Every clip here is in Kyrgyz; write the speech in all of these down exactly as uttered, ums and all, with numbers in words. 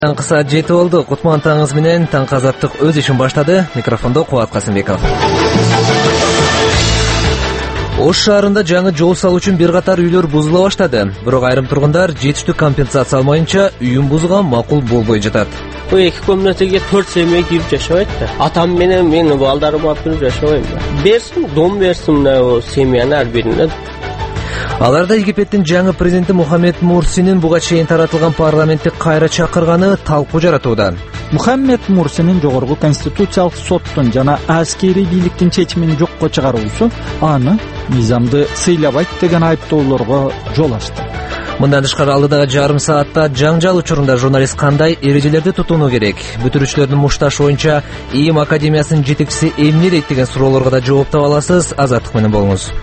Таңкы саат жети болду. Кутман таңыңыз менен Таңкы Азаттык өз ишин баштады. Микрофондо Кубат Касымбеков. Ош шаарында жаңы жол салуу үчүн бир катар үйлөр бузула баштады. Бирок айрым тургундар жетиштүү компенсация алмайынча үйүн бузууга макул болбой жатат. Bu iki komnataga to'rt семья кирип жашабайт да. Атам менен мени балдарым алып кирип жашабайм да. Берсин, дом берсин да, о семьяны ар бирине. Аларда Египеттин жаңы президенти Мухаммед Мурсинин буга чейин таратылган парламентти кайра чакырганы талкуу жаратууда. Мухаммед Мурсинин жогорку конституциялык соттун жана аскерий бийликтин чечимин жокко чыгаруусу аны мыйзамды сыйлабайт деген айыптоолорго жол ачты. Мындан тышкары алдыдагы жарым саатта жаңжал учурунда журналист кандай эрежелерди тутууну керек? Бүтүрүүчүлөрдүн мушташы боюнча ИИМ академиясынын жетекчиси эмне дейт деген суроолорго да жооп таба аласыз. Азаттык менен болуңуз.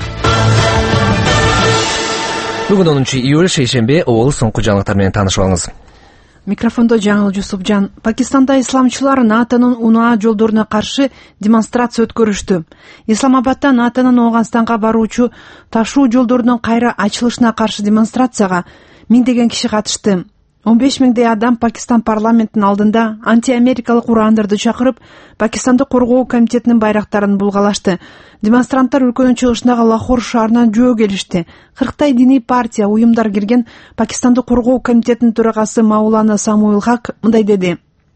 Бүгүн онунчу июль шейшембе, ол соңку жаңылыктар менен таанышып алыңыз. Микрофондо Жаңыл Жусупжан. Пакистанда исламчылар НАТОнун унаа жолдоруна каршы демонстрация өткөрүштү. Исламабадда НАТОнун Ооганстанга баруучу ташуу жолдорунун кайра ачылышына каршы демонстрацияга миңдеген киши катышты. он беш миңдей адам Пакистан парламентинин алдында антиамерикалык урандарды чакырып, Пакистанды коргоо комитетинин байрактарын булгалашты. Демонстранттар өлкөнүн чыгышындагы Лахор шаарынан жөө келишти. кырктай диний партия уюмдар кирген Пакистанды коргоо комитетинин төрагасы Маулана Самуил Хак мындай деди.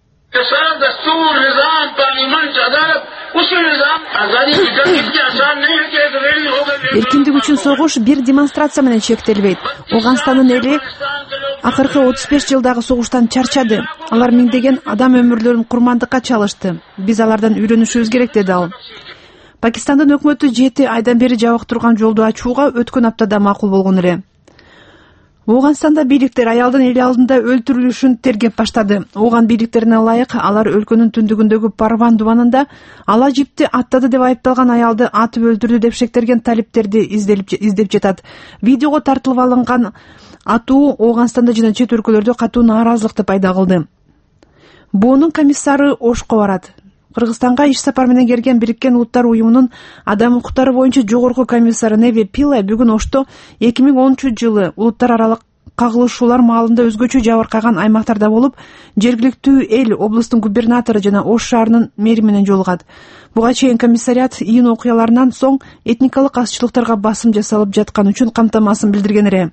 Эркиндик үчүн согуш бир демонстрация менен чектелбейт. Ооганстандын эли акыркы отуз беш жылдагы согуштан чарчады. Алар миңдеген адам өмүрлөрүн курмандыкка чалышты. Биз алардан үйрөнүшүбүз керек, деди ал. Пакистандын өкмөтү жети айдан бери жабык турган жолду ачууга өткөн аптада макул болгон эле. Ооганстанда бийликтер аялдын эл алдында өлтүрүлүшүн тергеп баштады. Ооган бийликтерине ылайык алар өлкөнүн түндүгүндөгү Парван дубанында ала жипти аттады деп айыпталган аялды атып өлтүрдү деп шектелген талиптерди издеп жатат. Видеого тартылып алынган атуу Ооганстанда жана чет өлкөлөрдө катуу нааразылыкты пайда кылды. Буунун комиссары Ошко барат. Кыргызстанга иш сапар менен келген Бириккен Улуттар уюмунун адам укуктары боюнча жогорку комиссары Неви Пиле бүгүн Ошто эки миң онунчу жылы улуттар аралык кагылышуулар маалында өзгөчө жабыркаган аймактарда болуп, жергиликтүү эл, облустун губернатору жана Ош шаарынын мэри менен жолугат. Буга чейин комиссариат июнь окуяларынан соң этникалык азчылыктарга басым жасалып жаткан үчүн камтамасын билдирген эле.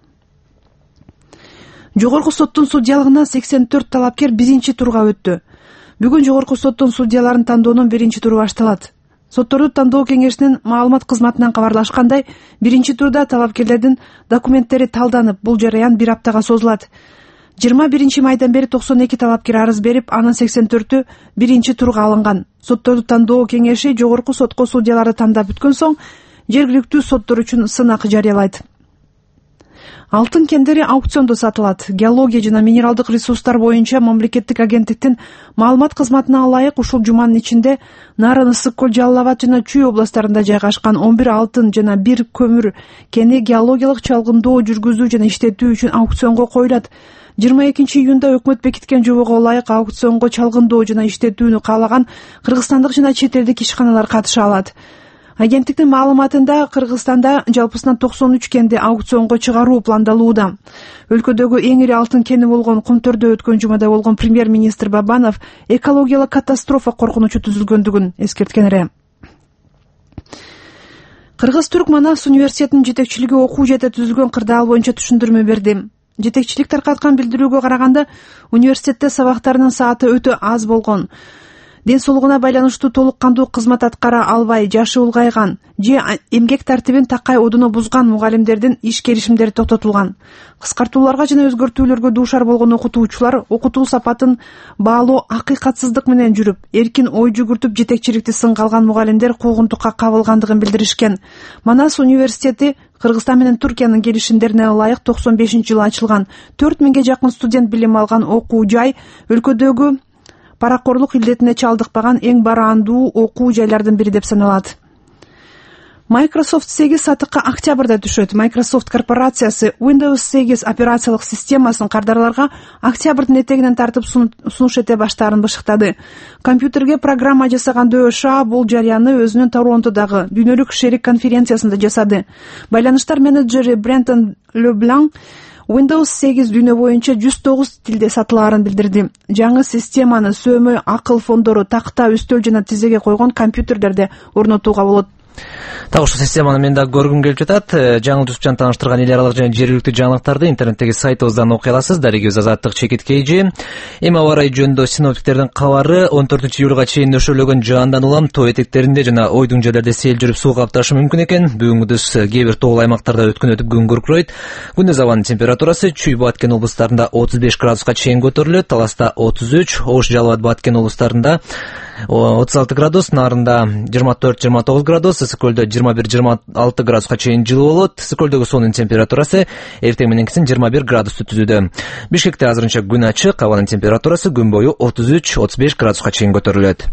Жогорку соттун судьялыгына сексен төрт талапкер биринчи турга өттү. Бүгүн жогорку соттун судьяларын тандоонун биринчи туру башталат. Сотторду тандоо кеңешинин маалымат кызматынан кабарлашкандай, биринчи турда талапкерлердин документтери талданып, бул жараян бир аптага созулат. жыйырма биринчи майдан бери токсон эки талапкер арыз берип, анын сексен төртү биринчи турга алынган. Сотторду тандоо кеңеши жогорку сотко судьяларды тандап бүткөн соң, жергиликтүү соттор үчүн сынак жарыялайт. Алтын кендери аукциондо сатылат. Геология жана минералдык ресурстар боюнча мамлекеттик агенттиктин маалымат кызматына ылайык ушул жуманын ичинде Нарын, Ысык көл, Жалал Абад жана Чүй областтарында жайгашкан он бир алтын жана бир көмүр кени геологиялык чалгындоо жүргүзүү жана иштетүү үчүн аукционго коюлат. жыйырма экинчи июнда өкмөт бекиткен жобого ылайык аукционго чалгындоо жана иштетүүнү каалаган кыргызстандык жана чет элдик ишканалар катыша алат. Агенттиктин маалыматында Кыргызстанда жалпысынан токсон үч кенди аукционго чыгаруу пландалууда. Өлкөдөгү эң ири алтын кени болгон Кумтөрдө өткөн жумада болгон премьер-министр Бабанов экологиялык катастрофа коркунучу түзүлгөндүгүн эскерткен эле. Кыргыз-Түрк Манас университетинин жетекчилиги окуу жайда түзүлгөн кырдаал боюнча түшүндүрмө берди. Жетекчилик таркаткан билдирүүгө караганда, университетте сабактарынын сааты өтө аз болгон. Ден соолугуна байланыштуу толук кандуу кызмат аткара албай, жашы улгайган же эмгек тартибин такай одуну бузган мугалимдердин иш келишимдери токтотулган. Кыскартууларга жана өзгөртүүлөргө дуушар болгон окутуучулар окутуу сапатын баалоо акыйкатсыздык менен жүрүп, эркин ой жүгүртүп жетекчиликти сынга алган мугалимдер куугунтукка кабылгандыгын билдиришкен. Манас университети Кыргызстан менен Түркиянын келишимдерине ылайык токсон бешинчи жылы ачылган. төрт миңге жакын студент билим алган окуу жай өлкөдөгү паракорлук илдетине чалдыкпаган эң бараандуу окуу жайлардын бири деп саналат. Microsoft сегиз сатыкка октябрда түшөт. Microsoft корпорациясы Windows сегиз операциялык системасын кардарларга октябрдын этегинен тартып сунуш эте баштаарын бышыктады. Компьютерге программа жасаган ДОШ бул жарыяны өзүнүн Торонтодагы дүйнөлүк шерик конференциясында жасады. Байланыштар менеджери Брентон Леблан Windows сегиз дүйнө боюнча жүз тогуз тилде сатылаарын билдирди. Жаңы системаны сөймө, акыл фондору, такта, үстөл жана тизеге койгон компьютерлерде орнотууга болот. Так ушул системаны мен да көргүм келип жатат. Жаңы түзүпчаны тааныштырган эл аралык жана жергиликтүү жаңылыктарды интернеттеги сайтыбыздан окуй аласыз. Дарегибиз Азаттык Чекиткейжи. Эми аба ырайы жөнүндө синоптиктердин кабары он төртүнчү июлга чейин нөшөөлөгөн жаандан улам тоо этектеринде жана ойдуң жерлерде сел жүрүп суу капташы мүмкүн экен. Бүгүн күндүз кээ бир тоолуу аймактарда өткөн өтүп күн күркүрөйт. Күндүз абанын температурасы Чүй Баткен облустарында отуз беш градуска чейин көтөрүлөт, Таласта отуз үч, Ош Жалал Абад Баткен облустарында отуз алты градус, Нарында жыйырма төрт жыйырма тогуз градус, Ысык-Көлдө жыйырма бир жыйырма алты градуска чейин жылуу болот. Ысык-Көлдөгү суунун температурасы эртең мененкисин жыйырма бир градусту түзүүдө. Бишкекте азырынча күн ачык, абанын температурасы күн бою отуз үч отуз беш градуска чейин көтөрүлөт.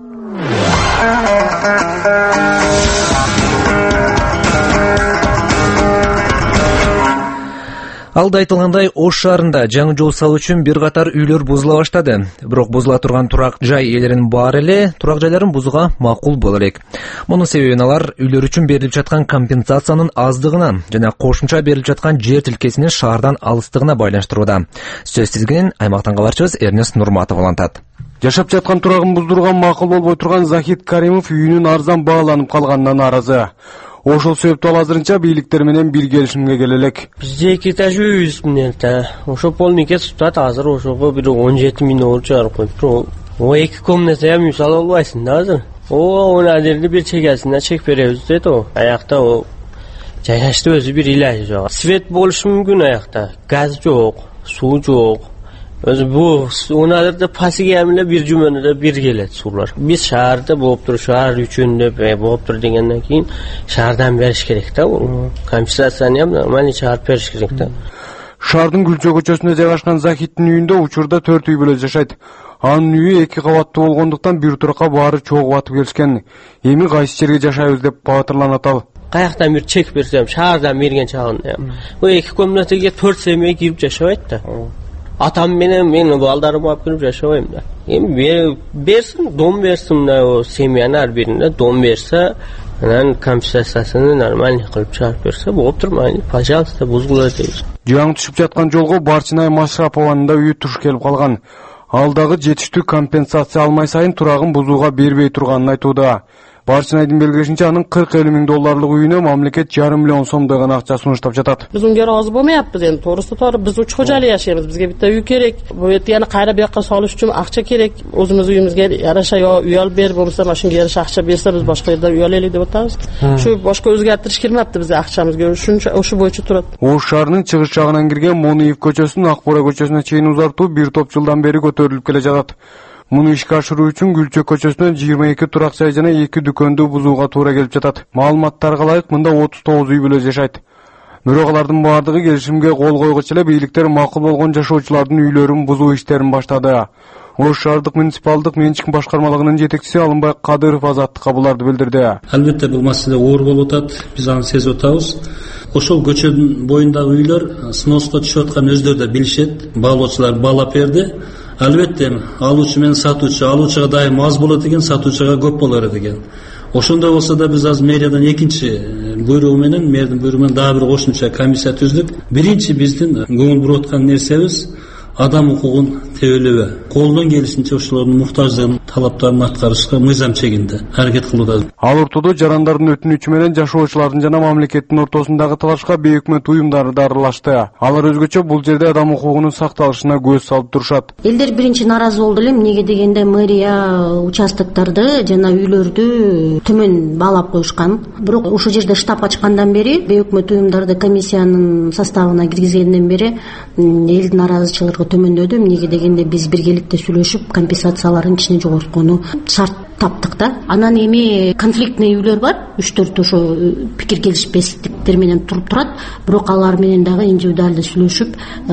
Алда айтылгандай, Ош шаарында жаңы жол салуу үчүн бир катар үйлөр бузула баштады. Бирок бузула турган турак жай ээлеринин баары эле турак жайларын бузууга макул боло элек. Мунун себебин алар үйлөр үчүн берилип жаткан компенсациянын аздыгына жана кошумча берилип жаткан жер тилкесинин шаардан алыстыгына байланыштырууда. Сөз тизгинин аймактан кабарчыбыз Эрнест Нурматов улантат. Жашап жаткан турагын буздурууга макул болбой турган Захид Каримов үйүнүн арзан бааланып калганына нааразы. Ошол себептен ал азырынча бийликтер менен бир келишимге келе элек. Бизде эки этаж үйбүз менен да. Ошо полмекет сутат, азыр ошого бир он жети миң доллар чыгарып коюптур. О эки комната үй сала албайсың да азыр. О, ана жерде бир чекесине чек беребиз дейт о. Аякта о жайгашты өзү бир илажы жок. Свет болушу мүмкүн аякта. Газ жок, суу жок. Өзү бу унадырда пасиге эмеле бир жумөнүдө бир келет суулар. Биз шаарда болуптур, шаар үчүн деп болуптур дегенден кийин шаардан бериш керек да. Компенсацияны эм нормально чыгарып бериш керек да. Шаардын Гүлчө көчөсүндө жайгашкан Захидтин үйүндө учурда төрт үй бүлө жашайт. Анын үйү эки кабаттуу болгондуктан бир туракка баары чогуу батып келишкен. Эми кайсы жерге жашайбыз деп батырланат ал. Каяктан бир чек берсем, шаардан берген чагында. Бу эки комнатага төрт семья кирип жашабайт да. Атам менен мен балдарым алып кирип жашабайм да. Эми берсин, дом берсин да, семьянын ар бирине дом берсе, анан компенсацияны нормально кылып чыгарып берсе, болуп турмайбы? Пожалуйста, бузгула дейбиз. Жаңы түшүп жаткан жолго Барчынай Машрапованын да үйү туш келип калган. Ал дагы жетиштүү компенсация алмай сайын турагын бузууга бербей турганын айтууда. Барчынайдын белгилешинче анын кырк элүү миң долларлык үйүнө мамлекет жарым миллион сомдой гана акча сунуштап жатат. Биз унга ыраазы болмайапбыз эми, туурусу туура биз үч кожалык жашайбыз, бизге битте үй керек. Бу эти яна кайра бияка салыш үчүн акча керек. Өзүбүз үйүбүзгө яраша үй алып берип, болбосо машинага яраша акча берсе биз башка жерде үй алайлык деп атабыз. Ушу башка өзгөртүш келмепти бизге акчамызга, ушунча ошо боюнча турат. Ош шаарынын чыгыш жагынан кирген Монуев көчөсүн Акбора көчөсүнө чейин узартуу бир топ жылдан бери көтөрүлүп келе жатат. Муну ишке ашыруу үчүн Гүлчө көчөсүнөн жыйырма эки турак жай жана эки дүкөндү бузууга туура келип жатат. Маалыматтарга ылайык мында отуз тогуз үй бүлө жашайт. Бирок алардын баардыгы келишимге кол койгучу эле бийликтер макул болгон жашоочулардын үйлөрүн бузуу иштерин баштады. Ош шаардык муниципалдык менчик башкармалыгынын жетекчиси Алымбай Кадыров Азаттыкка буларды билдирди. Албетте бул маселе оор болуп атат, биз аны сезип атабыз. Ошол көчөнүн боюндагы үйлөр сноска түшүп атканын өздөрү да билишет. Баалоочулар баалап берди. Албетте алуучу менен сатуучу, алуучуга дайым аз болот экен, сатуучуга көп болор экен. Ошондой болсо да биз азыр мэриядан экинчи буйругу менен, мэрдин буйругу менен дагы бир кошумча комиссия түздүк. Биринчи биздин көңүл буруп аткан нерсебиз адам укугун тебелөө. Колдон келишинче ошолордун муктаждыгын, талаптарын аткарышка мыйзам чегинде аракет кылууда. Ал ортодо жарандардын өтүнүчү менен жашоочулардын жана мамлекеттин ортосундагы талашка бейөкмөт уюмдары да аралашты. Алар өзгөчө бул жерде адам укугунун сакталышына көз салып турушат. Элдер биринчи нааразы болду эле, эмнеге дегенде мэрия участокторду жана үйлөрдү төмөн баалап коюшкан. Бирок ошол жерде штаб ачкандан бери, бейөкмөт уюмдарды комиссиянын составына киргизгенден бери элдин наразычылыгы төмөндөдү. Эмнеге дегенде биз биргеликте сүйлөшүп компенсацияларын кичине жогорткону шарт таптык да. Анан эми конфликтный үйлөр бар, үч төрт ошо пикир келишпестиктер менен туруп турат. Бирок алар менен дагы индивидуалдуу сүйлөшүп,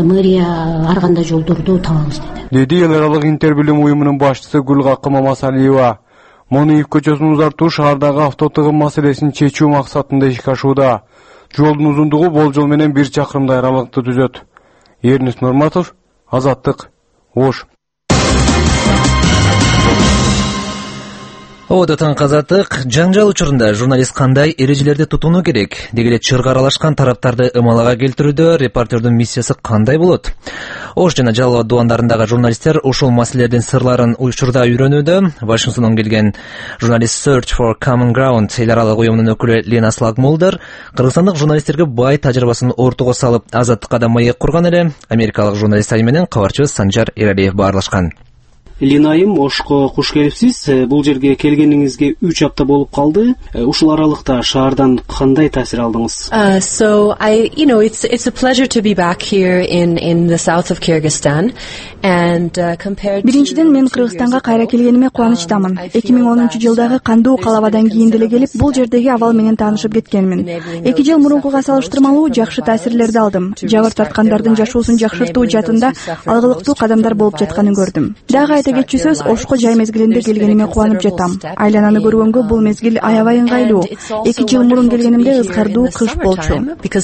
мэрия ар кандай жолдорду табабыз деди. Деди эл аралык интербилим уюмунун башчысы Гүлгакы Мамасалиева. Монуев көчөсүн узартуу шаардагы автотыгын маселесин чечүү максатында ишке ашууда. Жолдун узундугу болжол менен бир чакырымдай аралыкты түзөт. Эрнест Нурматов, Азаттык, Ош. Ободо таң казаттык жаңжал учурунда журналист кандай эрежелерди тутууну керек, деги эле чырга аралашкан тараптарды ымалага келтирүүдө репортердин миссиясы кандай болот? Ош жана Жалал абад дубандарындагы журналисттер ушул маселелердин сырларын учурда үйрөнүүдө. Вашингтондон келген журналист Search for Common Ground эл аралык уюмунун өкүлү Лена Слагмолдер кыргызстандык журналисттерге бай тажрыйбасын ортого салып, азаттыкка да маек курган эле. Америкалык журналист айым менен кабарчыбыз Санжар Эралиев баарлашкан. Лина айым, Ошко куш келипсиз. Бул жерге келгениңизге үч апта болуп калды. Ушул аралыкта шаардан кандай таасир алдыңыз? Uh, so I, you know, it's it's a pleasure to be back here in in the south of Kyrgyzstan, and uh, compared. Биринчиден, мен Кыргызстанга кайра келгениме кубанычтамын. эки миң онунчу жылдагы кандуу калабадан кийин деле келип, бул жердеги абал менен таанышып кеткенмин. эки жыл мурункуга салыштырмалуу жакшы таасирлерди алдым. Жабыр тарткандардын жашоосун жакшыртуу жаатында алгылыктуу кадамдар болуп жатканын көрдүм. Дагы айта кетчү сөз, Ошко жай мезгилинде келгениме кубанып жатам. Айлананы көргөнгө бул мезгил аябай ыңгайлуу. эки жыл мурун келгенимде ызгардуу кыш болчу.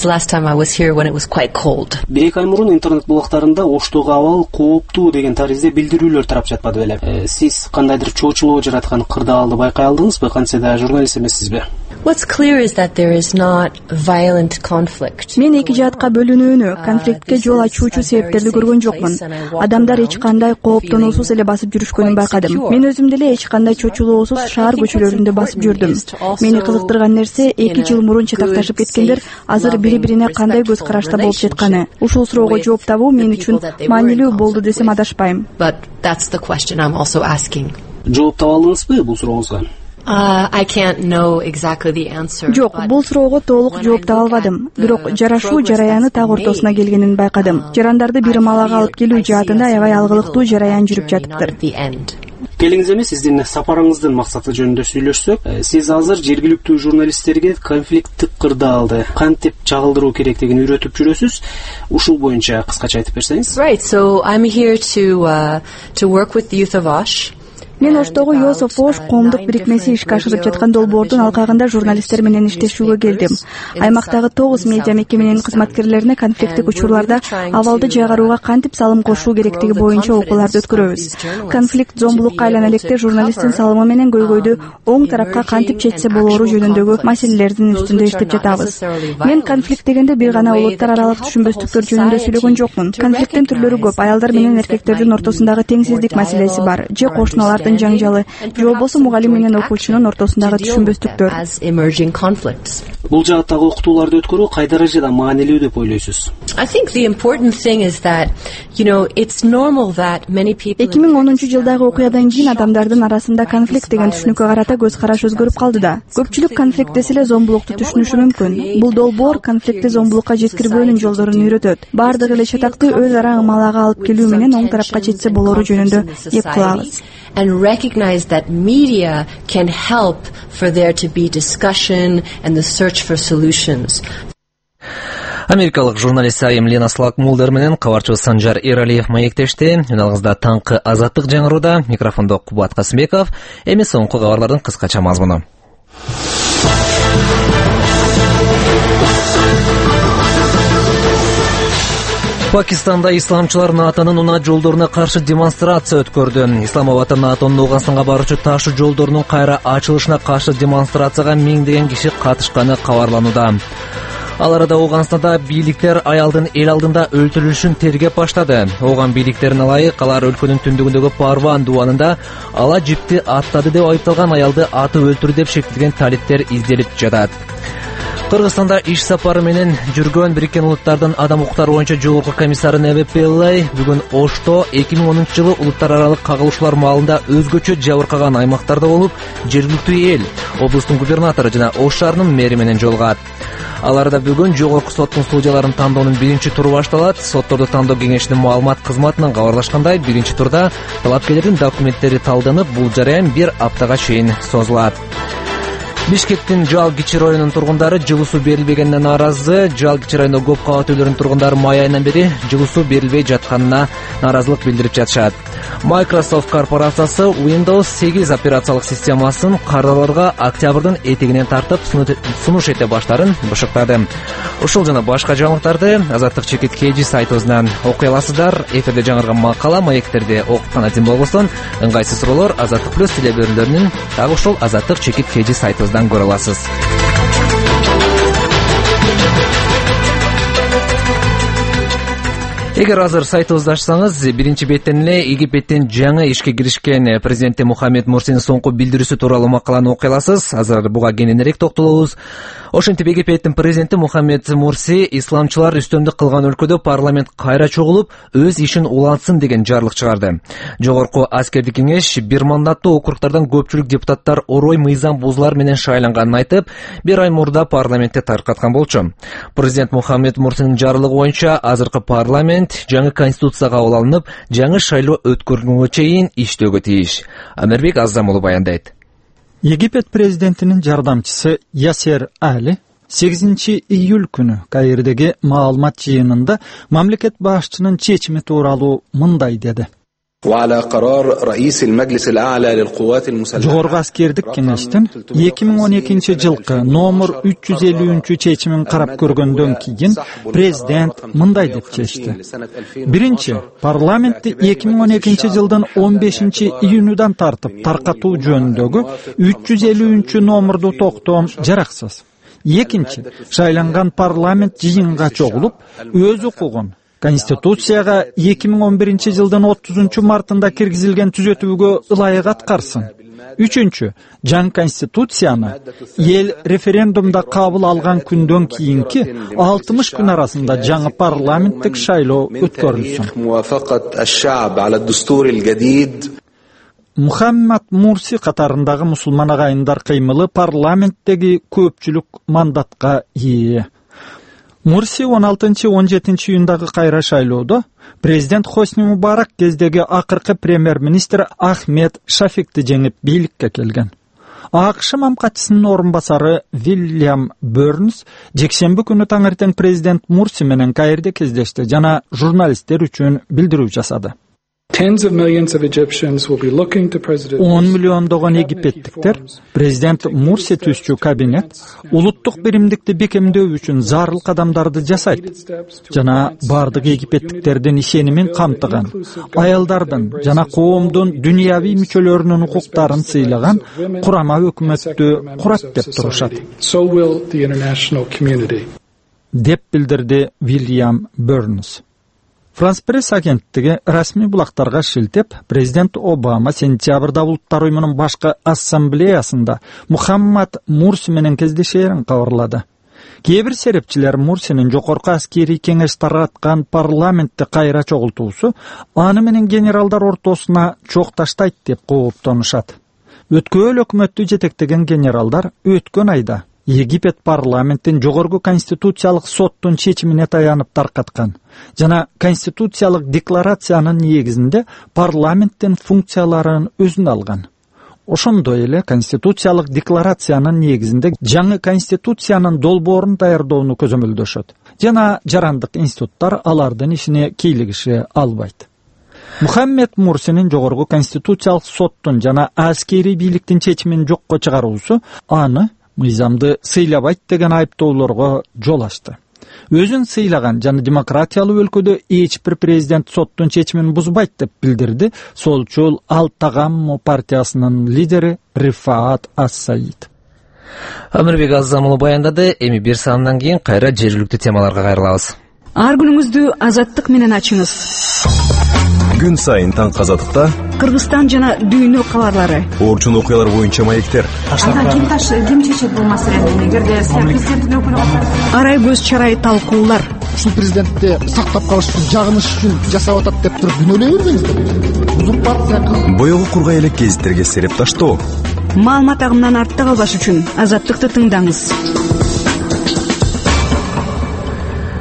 Бир ай мурун интернет булактарында Оштогу абал кооптуу деген таризде билдирүүлөр тарап жатпады беле? Э, сиз кандайдыр чоочулоо жараткан кырдаалды байкай алдыңызбы? Кантсе да журналист эмессизби? What's clear is that there is not violent conflict. Мен эки жаатка бөлүнүүнү, конфликтке жол ачуучу себептерди көргөн жокмун. Адамдар эч кандай кооптонуусуз эле басып жүрүшкөнүн байкадым. Мен өзүм деле эч кандай чочулоосуз шаар көчөлөрүндө басып жүрдүм. Мени кызыктырган нерсе, эки жыл мурун чатакташып кеткендер азыр бири-бирине кандай көз карашта болуп жатканы. Ушул суроого жооп табуу мен үчүн маанилүү болду десем адашпайм. But that's the question I'm also asking. Жооп таба алдыңызбы бул сурооңузга? Uh, I can't know exactly the answer. Жок, бул суроого толук жооп таба албадым. Бирок жарашуу жараяны так ортосуна келгенин байкадым. Жарандарды бир малага алып келүү жаатында аябай алгылыктуу жараян жүрүп жатыптыр. Келиңиз эми сиздин сапарыңыздын максаты жөнүндө сүйлөшсөк, сиз азыр жергиликтүү журналисттерге конфликттик кырдаалды кантип чагылдыруу керектигин үйрөтүп жүрөсүз. Ушул боюнча кыскача айтып берсеңиз. Right, so I'm here to uh, to work with the youth of Osh. Мен Оштогу Youth of Osh коомдук бирикмеси ишке ашырып жаткан долбоордун алкагында журналисттер менен иштешүүгө келдим. Аймактагы тогуз медиа мекеменин кызматкерлерине конфликттик учурларда абалды жайгарууга кантип салым кошуу керектиги боюнча окууларды өткөрөбүз. Конфликт зомбулукка айлана электе журналисттин салымы менен көйгөйдү оң тарапка кантип четсе болоору жөнүндөгү маселелердин үстүндө иштеп жатабыз. Мен конфликт дегенде бир гана улуттар аралык түшүнбөстүктөр жөнүндө сүйлөгөн жокмун. Конфликттин түрлөрү көп. Аялдар менен эркектердин ортосундагы теңсиздик маселеси бар. Же кошуналардын жаңжалы, же болбосо мугалим менен окуучунун ортосундагы түшүнбөстүктөр. Бул жааттагы окутууларды өткөрүү кай даражада маанилүү деп ойлойсуз? I think the important thing is that, you know, it's normal that many people. эки миң онунчу жылдагы окуядан кийин адамдардын арасында конфликт деген түшүнүккө карата көз караш өзгөрүп калды да. Көпчүлүк конфликт десе эле зомбулукту түшүнүшү мүмкүн. Бул долбоор конфликтти зомбулукка жеткирбөөнүн жолдорун үйрөтөт. Бардык эле чатакты өз ара ымалага алып келүү менен оң тарапка четсе болору жөнүндө кеп кылабыз. And recognize that media can help for there to be discussion and the search for solutions. Америкалык журналист айым Лена Слагмолдер менен кабарчыбыз Санжар Эралиев маектешти. Үналыгызда таңкы азаттык жаңырууда. Микрофондо Кубат Касымбеков. Эми соңку кабарлардын кыскача мазмуну. Пакистанда исламчылар НАТОнун унаа жолдоруна каршы демонстрация өткөрдү. Исламабадта НАТОнун Ооганстanga баруучу ташуу жолдорунун кайра ачылышына каршы демонстрацияга миңдеген киши катышканы кабарланууда. Ал арада Ооганстанда бийликтер аялдын эл алдында өлтүрүлүшүн тергеп баштады. Ооган бийликтерине ылайык, алар өлкөнүн түндүгүндөгү Парван дубанында ала жипти аттады деп айыпталган аялды атып өлтүрдү деп шектелген талиптер изделип жатат. Кыргызстанда иш сапары менен жүргөн Бириккен Улуттардын адам укуктары боюнча жогорку комиссары Неви Пиллай бүгүн Ошто эки миң онунчу жылы улуттар аралык кагылышуулар маалында өзгөчө жабыркаган аймактарда болуп, жергиликтүү эл, облустун губернатору жана Ош шаарынын мэри менен жолугат. Ал арада бүгүн жогорку соттун судьяларын тандоонун биринчи туру башталат. Сотторду тандоо кеңешинин маалымат кызматынан кабарлашкандай, биринчи турда талапкерлердин документтери талданып, бул жараян бир аптага чейин созулат. Бишкектин Жалгичи районунун тургундары жылуу суу берилбегенине нааразы. Жалгичи районунда көп кабат үйлөрдүн тургундары май айынан бери жылуу суу берилбей жатканына нааразылык билдирип жатышат. Microsoft корпорациясы Windows сегиз операциялык системасын кардаларга октябрдын этегинен тартып сунуш эте баштарын бышыктады. Ушул жана башка жаңылыктарды Азаттык чекит кей жи сайтыбыздан окуй аласыздар. Эфирде жаңырган макала, маектерди окуткан адим болбостон, ыңгайсыз суроолор Азаттык плюс телебөрүлөрүнүн дагы ушул Азаттык чекит кей жи сайтыбыздан көрө аласыз. Эгер азыр сайтыбызды ачсаңыз, биринчи беттен эле Египеттин жаңы ишке киришкен президенти Мухаммед Мурсинин соңку билдирүүсү тууралуу макаланы окуй аласыз. Азыр буга кененирээк токтолобуз. Ошентип Египеттин президенти Мухаммед Мурси исламчылар үстөмдүк кылган өлкөдө парламент кайра чогулуп, өз ишин улантсын деген жарлык чыгарды. Жогорку аскердик кеңеш бир мандаттуу округдардан көпчүлүк депутаттар орой мыйзам бузуулар менен шайланганын айтып, бир ай мурда парламентте таркаткан болчу. Президент Мухаммед Мурсинин жарлыгы боюнча азыркы парламент жаңы конституция кабыл алынып, жаңы шайлоо өткөрүлгөнгө чейин иштөөгө тийиш. Амербек Аззамулу баяндайт. Египет президентинин жардамчысы Ясер Али сегизинчи июль күнү Каирдеги маалымат жыйынында мамлекет башчынын чечими тууралуу мындай деди. Жогорку аскердик кеңештин эки миң он экинчи жылкы номер үч жүз элүүнчү чечимин карап көргөндөн кийин президент мындай деп чечти. Биринчи, парламентти эки миң он экинчи жылдын он бешинчи июнудан тартып таркатуу жөнүндөгү үч жүз элүүнчү номерду токтоом жараксыз. Экинчи, шайланган парламент жыйынга чогулуп, өз укугун Конституцияга эки миң он биринчи жылдын отузунчу мартында киргизилген түзөтүүгө ылайык аткарсын. Үчүнчү, жаңы конституцияны эл референдумда кабыл алган күндөн кийинки алтымыш күн арасында жаңы парламенттик шайлоо өткөрүлсүн. Мухаммад Мурси катарындагы мусулман агайындар кыймылы парламенттеги көпчүлүк мандатка ээ. Мурси он алтынчы он жетинчи июндагы кайра шайлоодо президент Хосни Мубарак кездеги акыркы премьер-министр Ахмед Шафикти жеңип бийликке келген. АКШ мамкачысынын орун басары Вильям Бернс жекшемби күнү таңертең президент Мурси менен Каирде кездешти жана журналисттер үчүн билдирүү жасады. он миллиондогон египеттиктер президент Мурси түзчү кабинет улуттук биримдикти бекемдөө үчүн зарыл кадамдарды жасайт жана бардык египеттиктердин ишенимин камтыган, аялдардын жана коомдун дүйнөви мүчөлөрүнүн укуктарын сыйлаган курама өкмөттү курат деп турушат, деп билдирди Вильям Бернс. Франс пресс агенттиги расмий булактарга шилтеп, президент Обама сентябрда улуттар уюмунун башкы ассамблеясында Мухаммад Мурси менен кездешерин кабарлады. Кээ бир серепчилер Мурсинин жогорку аскерий кеңеш тараткан парламентти кайра чогултуусу аны менен генералдар ортосуна чок таштайт деп кооптонушат. Өткөн өкмөттү жетектеген генералдар өткөн айда Египет парламенттин жогорку конституциялык соттун чечимине таянып таркаткан жана конституциялык декларациянын негизинде парламенттин функцияларын өзүнө алган. Ошондой эле конституциялык декларациянын негизинде жаңы конституциянын долбоорун даярдоону көзөмөлдөшөт жана жарандык институттар алардын ишине кийлигише албайт. Мухаммед Мурсинин жогорку конституциялык соттун жана аскерий бийликтин чечимин жокко чыгаруусу аны мыйзамды сыйлабайт деген айыптоолорго жол ачты. Өзүн сыйлаган жана демократиялуу өлкөдө эч бир президент соттун чечимин бузбайт деп билдирди солчул Ал-Тагамму партиясынын лидери Рифаат Ас-Саид. Амербек Аззамулу баяндады. Эми бир сандан кийин кайра жергиликтүү темаларга кайрылабыз. Ар күнүңүздү азаттык менен ачыңыз. Күн сайын таң азаттыкта Кыргызстан жана дүйнө кабарлары. Орчун окуялар боюнча маектер. Ким таш ким чечет бул маселени? Эгерде президенттин өкүлү арай көз чарай талкуулар. Ушул президентти сактап калыш үчүн, жагыныш үчүн жасап атат деп туруп күнөөлөй бербеңиздер. Бузуп партия. Боёгу кургай элек гезиттерге сереп таштоо. Маалымат агымынан артта калбаш үчүн азаттыкты тыңдаңыз.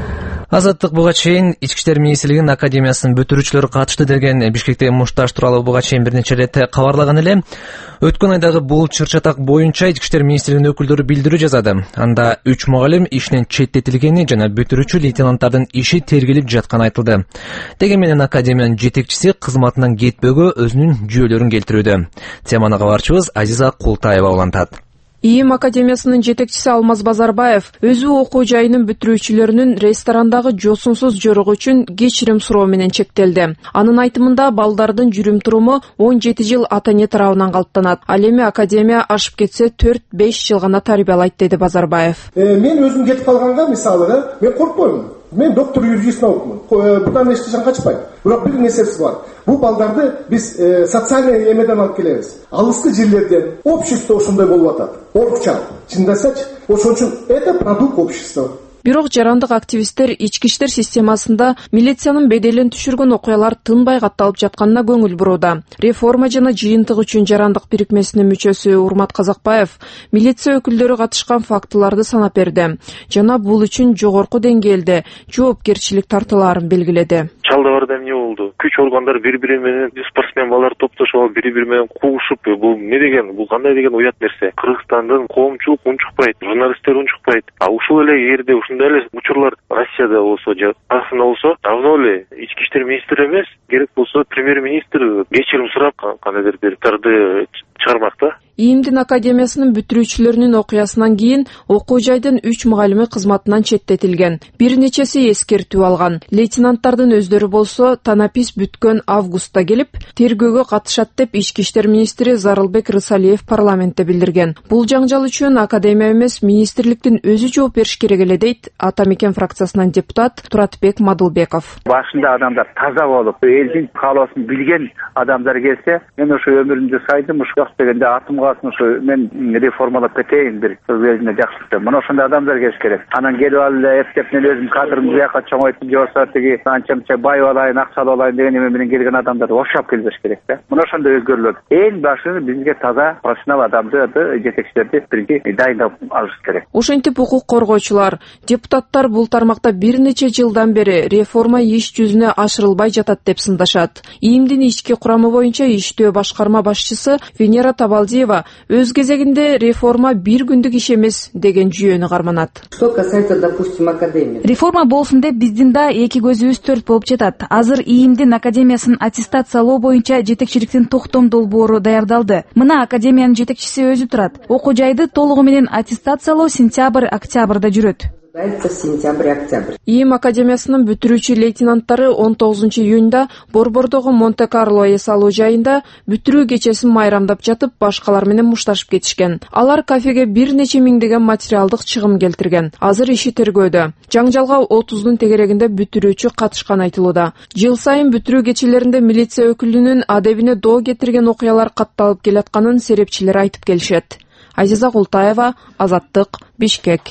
Азаттык буга чейин Ички иштер министрлигинин академиясынын бүтүрүүчүлөрү катышты деген Бишкектеги мушташ тууралуу буга чейин бир нече ирет кабарлаган эле. Өткөн айдагы бул чыр-чатак боюнча Ички иштер министрлигинин өкүлдөрү билдирүү жазады. Анда үч мугалим ишинен четтетилгени жана бүтүрүүчү лейтенанттардын иши тергелип жатканы айтылды. Деген менен академиянын жетекчиси кызматынан кетпөөгө өзүнүн жүйөлөрүн келтирүүдө. Теманы кабарчыбыз Азиза Култаева улантат. ИИМ академиясынын жетекчиси Алмаз Базарбаев өзү окуу жайынын бүтүрүүчүлөрүнүн ресторандагы жосунсуз жоругу үчүн кечирим суроо менен чектелди. Анын айтымында балдардын жүрүм туруму он жети жыл ата-эне тарабынан калыптанат. Ал эми академия ашып кетсе төрт беш жыл гана тарбиялайт, деди Базарбаев. Э, мен өзүм кетип калганга мисалы, мен коркпойм. Мен доктор юридический наукмун. Будан эчтечен качпайм. Бирок бир нерсеси бар. Бул балдарды биз э, социальный эмеден алып келебиз. Алыскы жерлерден общество ошондой болуп атат. Орукча. Чындасачы, ошон үчүн это продукт общества. Бирок жарандык активисттер ички иштер системасында милициянын беделин түшүргөн окуялар тынбай катталып жатканына көңүл бурууда. Реформа жана жыйынтык үчүн жарандык бирикмесинин мүчөсү Урмат Казакбаев милиция өкүлдөрү катышкан фактыларды санап берди жана бул үчүн жогорку деңгээлде жоопкерчилик тартууларын белгиледи. Чалдыбарда эмне болду? Күч органдар бири-бири менен спортсмен балдар топтошуп алып бири-бири менен куугушуп, бул эмне деген? Бул кандай деген уят нерсе? Кыргызстандын коомчулук унчукпайт, журналисттер унчукпайт. А ушул эле жерде ушундай эле учурлар Россияда болсо же Казакстанда болсо, давно эле ички иштер министри эмес, керек болсо премьер-министр кечирим сурап кандайдыр бир тарды чыгармак да. ИИМдин академиясынын бүтүрүүчүлөрүнүн окуясынан кийин окуу жайдын үч мугалими кызматынан четтетилген. Бир нечеси эскертүү алган. Лейтенанттардын өздөрү болсо танапис бүткөн августта келип, тергөөгө катышат деп ички иштер министри Зарылбек Рысалиев парламентте билдирген. Бул жаңжал үчүн академия эмес, министрликтин өзү жооп бериш керек эле, дейт Ата Мекен фракциясынан депутат Туратбек Мадылбеков. Башында адамдар таза болуп, элдин каалоосын билген адамдар келсе, мен ошо өмүрүмдү сайдым, ушул дегенде атым ушу мен реформалап кетейин бир өзүнө жакшы. Мына ошондой адамдар келиш керек. Анан келип алып эле эптеп мен өзүм кадырымды бияка чоңойтуп же болбосо тиги анча-мынча бай болайын, акчалуу болайын деген эме менен келген адамдар окшоп келбеш керек да. Мына ошондой өзгөрүүлөр. Эң башы бизге таза профессионал адамды, жетекчилерди биринчи дайындап алыш керек. Ошентип укук коргоочулар, депутаттар бул тармакта бир нече жылдан бери реформа иш жүзүнө ашырылбай жатат деп сындашат. ИИМдин ички курамы боюнча иштөө башкарма башчысы Венера Табалдиева өз кезегинде реформа бир күндүк иш эмес деген жүйөнү карманат. Что касается, допустим, академии. Реформа болсун деп биздин да эки көзүбүз төрт болуп жатат. Азыр ИИМдин академиясын аттестациялоо боюнча жетекчиликтин токтом долбоору даярдалды. Мына академиянын жетекчиси өзү турат. Окуу жайды толугу менен аттестациялоо сентябрь-октябрда жүрөт. Сентябрь-октябрь. ИИМ академиясынын бүтүрүүчү лейтенанттары он тогузунчу июнда Борбордогу Монте-Карло эс алуу жайында бүтүрүү кечесин майрамдап жатып, башкалар менен мушташып кетишкен. Алар кафеге бир нече миңдеген материалдык чыгым келтирген. Азыр иши тергөөдө. Жаңжалга отуздун тегерегинде бүтүрүүчү катышкан айтылууда. Жыл сайын бүтүрүү кечелеринде милиция өкүлүнүн адебине доо кетирген окуялар катталып келатканын серепчилер айтып келишет. Азиза Култаева, Азаттык, Бишкек.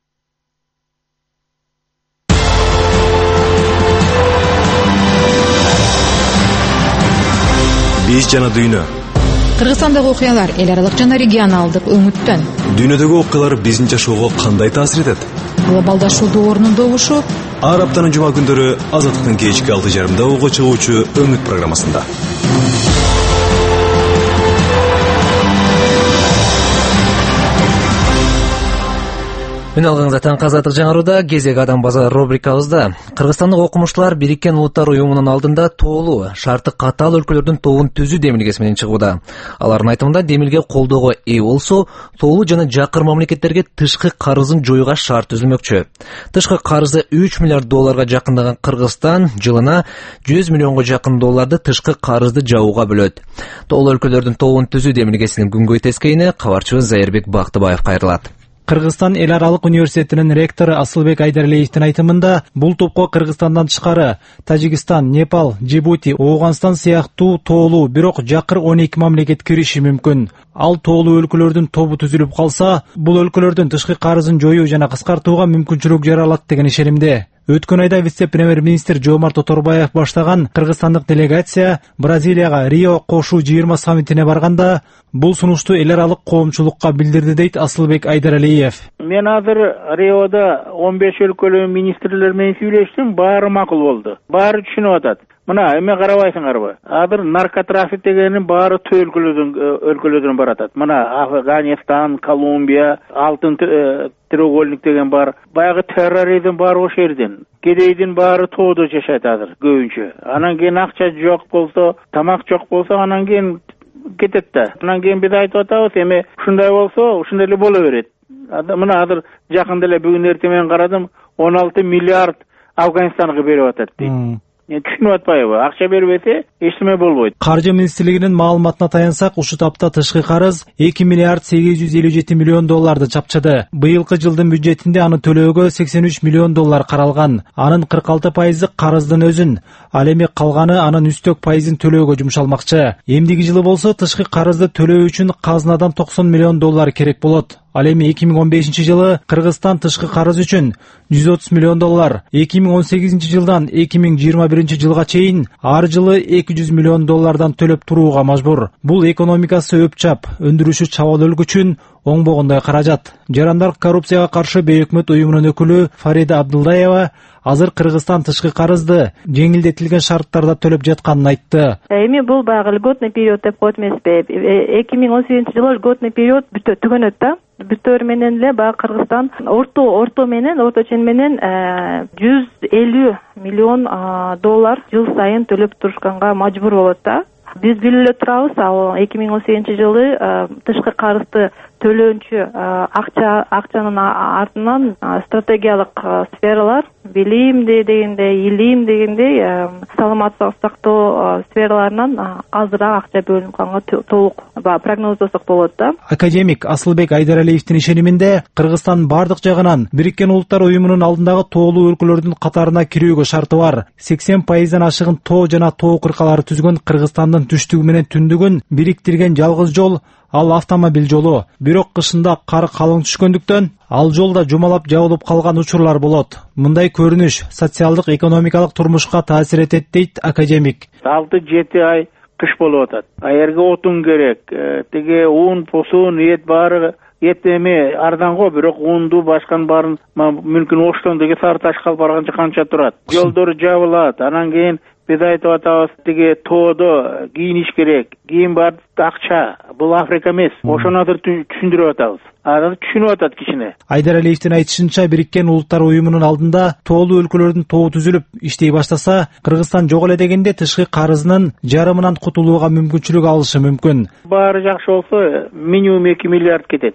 Биз жана дүйнө. Кыргызстандагы окуялар эл аралык жана регионалдык өңүттөн. Дүйнөдөгү окуялар биздин жашоого кандай таасир этет? Глобалдашуу доорунун добушу. Ар аптанын жума күндөрү Азаттыктын кечки алты жарымда ого чыгуучу Өңүт программасында. Мен алгаңызда таң азаттык жаңарууда кезек адам базар рубрикабызда кыргызстандык окумуштуулар Бириккен Улуттар уюмунун алдында тоолуу, шарты катаал өлкөлөрдүн тобун түзүү демилгеси менен чыгууда. Алардын айтымында демилге колдоого ээ болсо, тоолуу жана жакыр мамлекеттерге тышкы карызын жоюуга шарт түзүлмөкчү. Тышкы карызы үч миллиард долларга жакындаган Кыргызстан жылына жүз миллионго жакын долларды тышкы карызды жабууга бөлөт. Тоолуу өлкөлөрдүн тобун түзүү демилгесинин күнгөй тескейине кабарчыбыз Зайырбек Бактыбаев кайрылат. Кыргызстан эл аралык университетинин ректору Асылбек Айдарлеевдин айтымында, бул топко Кыргызстандан тышкары Тажикстан, Непал, Джибути, Ооганстан сыяктуу тоолуу, бирок жакыр он эки мамлекет кириши мүмкүн. Ал тоолуу өлкөлөрдүн тобу түзүлүп калса, бул өлкөлөрдүн тышкы карызын жоюу жана кыскартууга мүмкүнчүлүк жаралат деген ишенимде. Өткөн айда вице-премьер-министр Жомарт Оторбаев баштаган кыргызстандык делегация Бразилияга Рио кошуу жыйырма саммитине барганда бул сунушту эл аралык коомчулукка билдирди дейт Асылбек Айдаралиев. Мен азыр Риодо он беш өлкөлүү министрлер менен сүйлөштүм, баары макул болду. Баары түшүнүп атат. Мына эме карабайсыңарбы? Азыр наркотрафик дегенин баары өлкөлөрдөн өлкөлөрдөн баратат. Мына Афганистан, Колумбия, алтын треугольник деген бар. Баягы терроризм бар ошол жерден. Кедейдин баары тоодо жашайт азыр көбүнчө. Анан кийин акча жок болсо, тамак жок болсо, анан кийин кетет да. Анан кийин биз айтып атабыз, эми ушундай болсо, ушундай эле боло берет. Мына азыр жакында эле бүгүн эртең менен карадым, он алты миллиард Афганистанга берип атат дейт. Түшүнүп атпайбы? Акча бербесе эч неме болбойт. Каржы министрлигинин маалыматына таянсак, ушул тапта тышкы карыз эки миллиард сегиз жүз элүү жети миллион долларды чапчыды. Быйылкы жылдын бюджетинде аны төлөөгө сексен үч миллион доллар каралган. Анын кырк алты пайызы карыздын өзүн, ал эми калганы анын үстөк пайызын төлөөгө жумшалмакчы. Эмдиги жылы болсо тышкы карызды төлөө үчүн казынадан токсон миллион доллар керек болот. Ал эми эки миң он бешинчи жылы Кыргызстан тышкы карыз үчүн жүз отуз миллион доллар, эки миң он сегизинчи жылдан эки миң жыйырма биринчи жылга чейин ар жылы эки жүз миллион доллардан төлөп турууга мажбур. Бул экономикасы өпчап, өндүрүшү чабал өлкө үчүн оңбогондой каражат. Жарандар коррупцияга каршы бейөкмөт уюмунун өкүлү Фарида Абдулдаева азыр Кыргызстан тышкы карызды жеңилдетилген шарттарда төлөп жатканын айтты. Эми бул баягы льготный период деп коет эмеспи? эки миң он сегизинчи жылы льготный период түгөнөт да. Бүтөр менен эле баягы Кыргызстан орто орто менен, орто чен менен жүз элүү миллион доллар жыл сайын төлөп турушканга мажбур болот да. Биз билип эле турабыз, ал эки миң он сегизинчи жылы тышкы карызды төлөөнчү акча акчанын артынан стратегиялык сфералар, билим дегендей, илим дегендей саламаттык сактоо сфераларынан азыраак акча бөлүнгөнгө толук прогноздосок болот да. Академик Асылбек Айдаралиевдин ишениминде Кыргызстан бардык жагынан Бириккен Улуттар уюмунун алдындагы тоолуу өлкөлөрдүн катарына кирүүгө шарты бар. сексен пайыздан ашыгын тоо жана тоо кыркалары түзгөн Кыргызстандын түштүгү менен түндүгүн бириктирген жалгыз жол ал автомобиль жолу. Бирок кышында кар калың түшкөндүктөн ал жол да жумалап жабылып калган учурлар болот. Мындай көрүнүш социалдык экономикалык турмушка таасир этет дейт академик. алты жети ай кыш болуп атат. Аерге отун керек, тиги ун, посун, эт баары эт эми арзанго, бирок унду башканын баарын мүмкүн Оштондоги Сары Ташка барганча канча турат. Жолдор жабылат. Анан кийин биз айтып атабыз, тиги тоодо кийиниш керек, кийин бар акча. Бул Африка эмес. Ошону азыр түшүндүрүп атабыз. Азыр түшүнүп атат кичине. Айдаралиевдин айтышынча, Бириккен Улуттар уюмунун алдында тоолуу өлкөлөрдүн тобу түзүлүп иштей баштаса, Кыргызстан жок эле дегенде тышкы карызынын жарымынан кутулууга мүмкүнчүлүк алышы мүмкүн. Баары жакшы болсо, минимум эки миллиард кетет.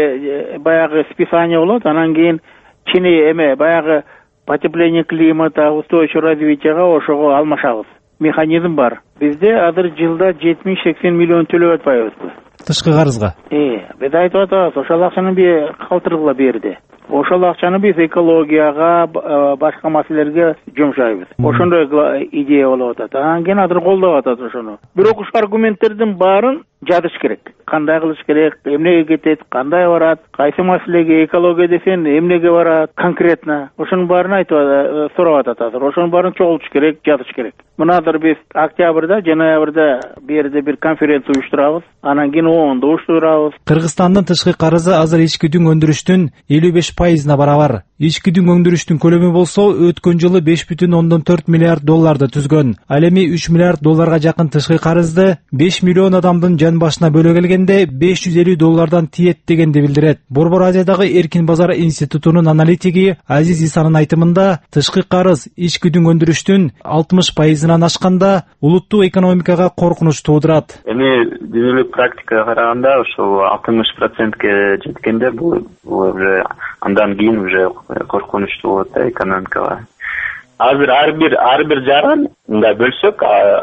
Баягы списание болот, анан кийин чини эме баягы потепление климата, устойчивое развитияга ошого алмашабыз. Механизм бар. Бизде азыр жылда жетимиш сексен миллион төлөп атпайбызбы? Тышкы карызга. Э, биз айтып атабыз, ошол акчаны бир калтыргыла берди. Ошол акчаны биз экологияга, башка маселелерге жумшайбыз. Ошондой идея болуп атат. Анан кийин азыр колдоп атат ошону. Бирок ушул аргументтердин баарын жазыш керек. Кандай кылыш керек, эмнеге кетет, кандай барат, кайсы маселеге, экология десен эмнеге барат, конкретно. Ошонун баарын айтып сурап атат азыр. Ошонун баарын чогултуш керек, жазыш керек. Мына азыр биз октябрда, январда бу жерде бир конференция уюштурабыз. Анан кийин оонда уюштурабыз. Кыргызстандын тышкы карызы азыр ички дүң өндүрүштүн элүү беш пайызына барабар. Ички дүң өндүрүштүн көлөмү болсо, өткөн жылы беш бүтүн ондон төрт миллиард долларды түзгөн. Ал эми үч миллиард долларга жакын тышкы карызды беш миллион адамдын жан башына бөлө келгенде беш жүз элүү доллардан тиет дегенди билдирет. Борбор Азиядагы Эркин базар институтунун аналитиги Азиз Исанын айтымында, тышкы карыз ички дүң өндүрүштүн алтымыш пайызынан ашканда улуттук экономикага коркунуч туудурат. Эми дүйнөлүк практикага караганда ошол алтымыш процентке жеткенде бул уже андан кийин уже коркунучтуу болот да экономикага. Азыр ар бир ар бир жаран мындай бөлсөк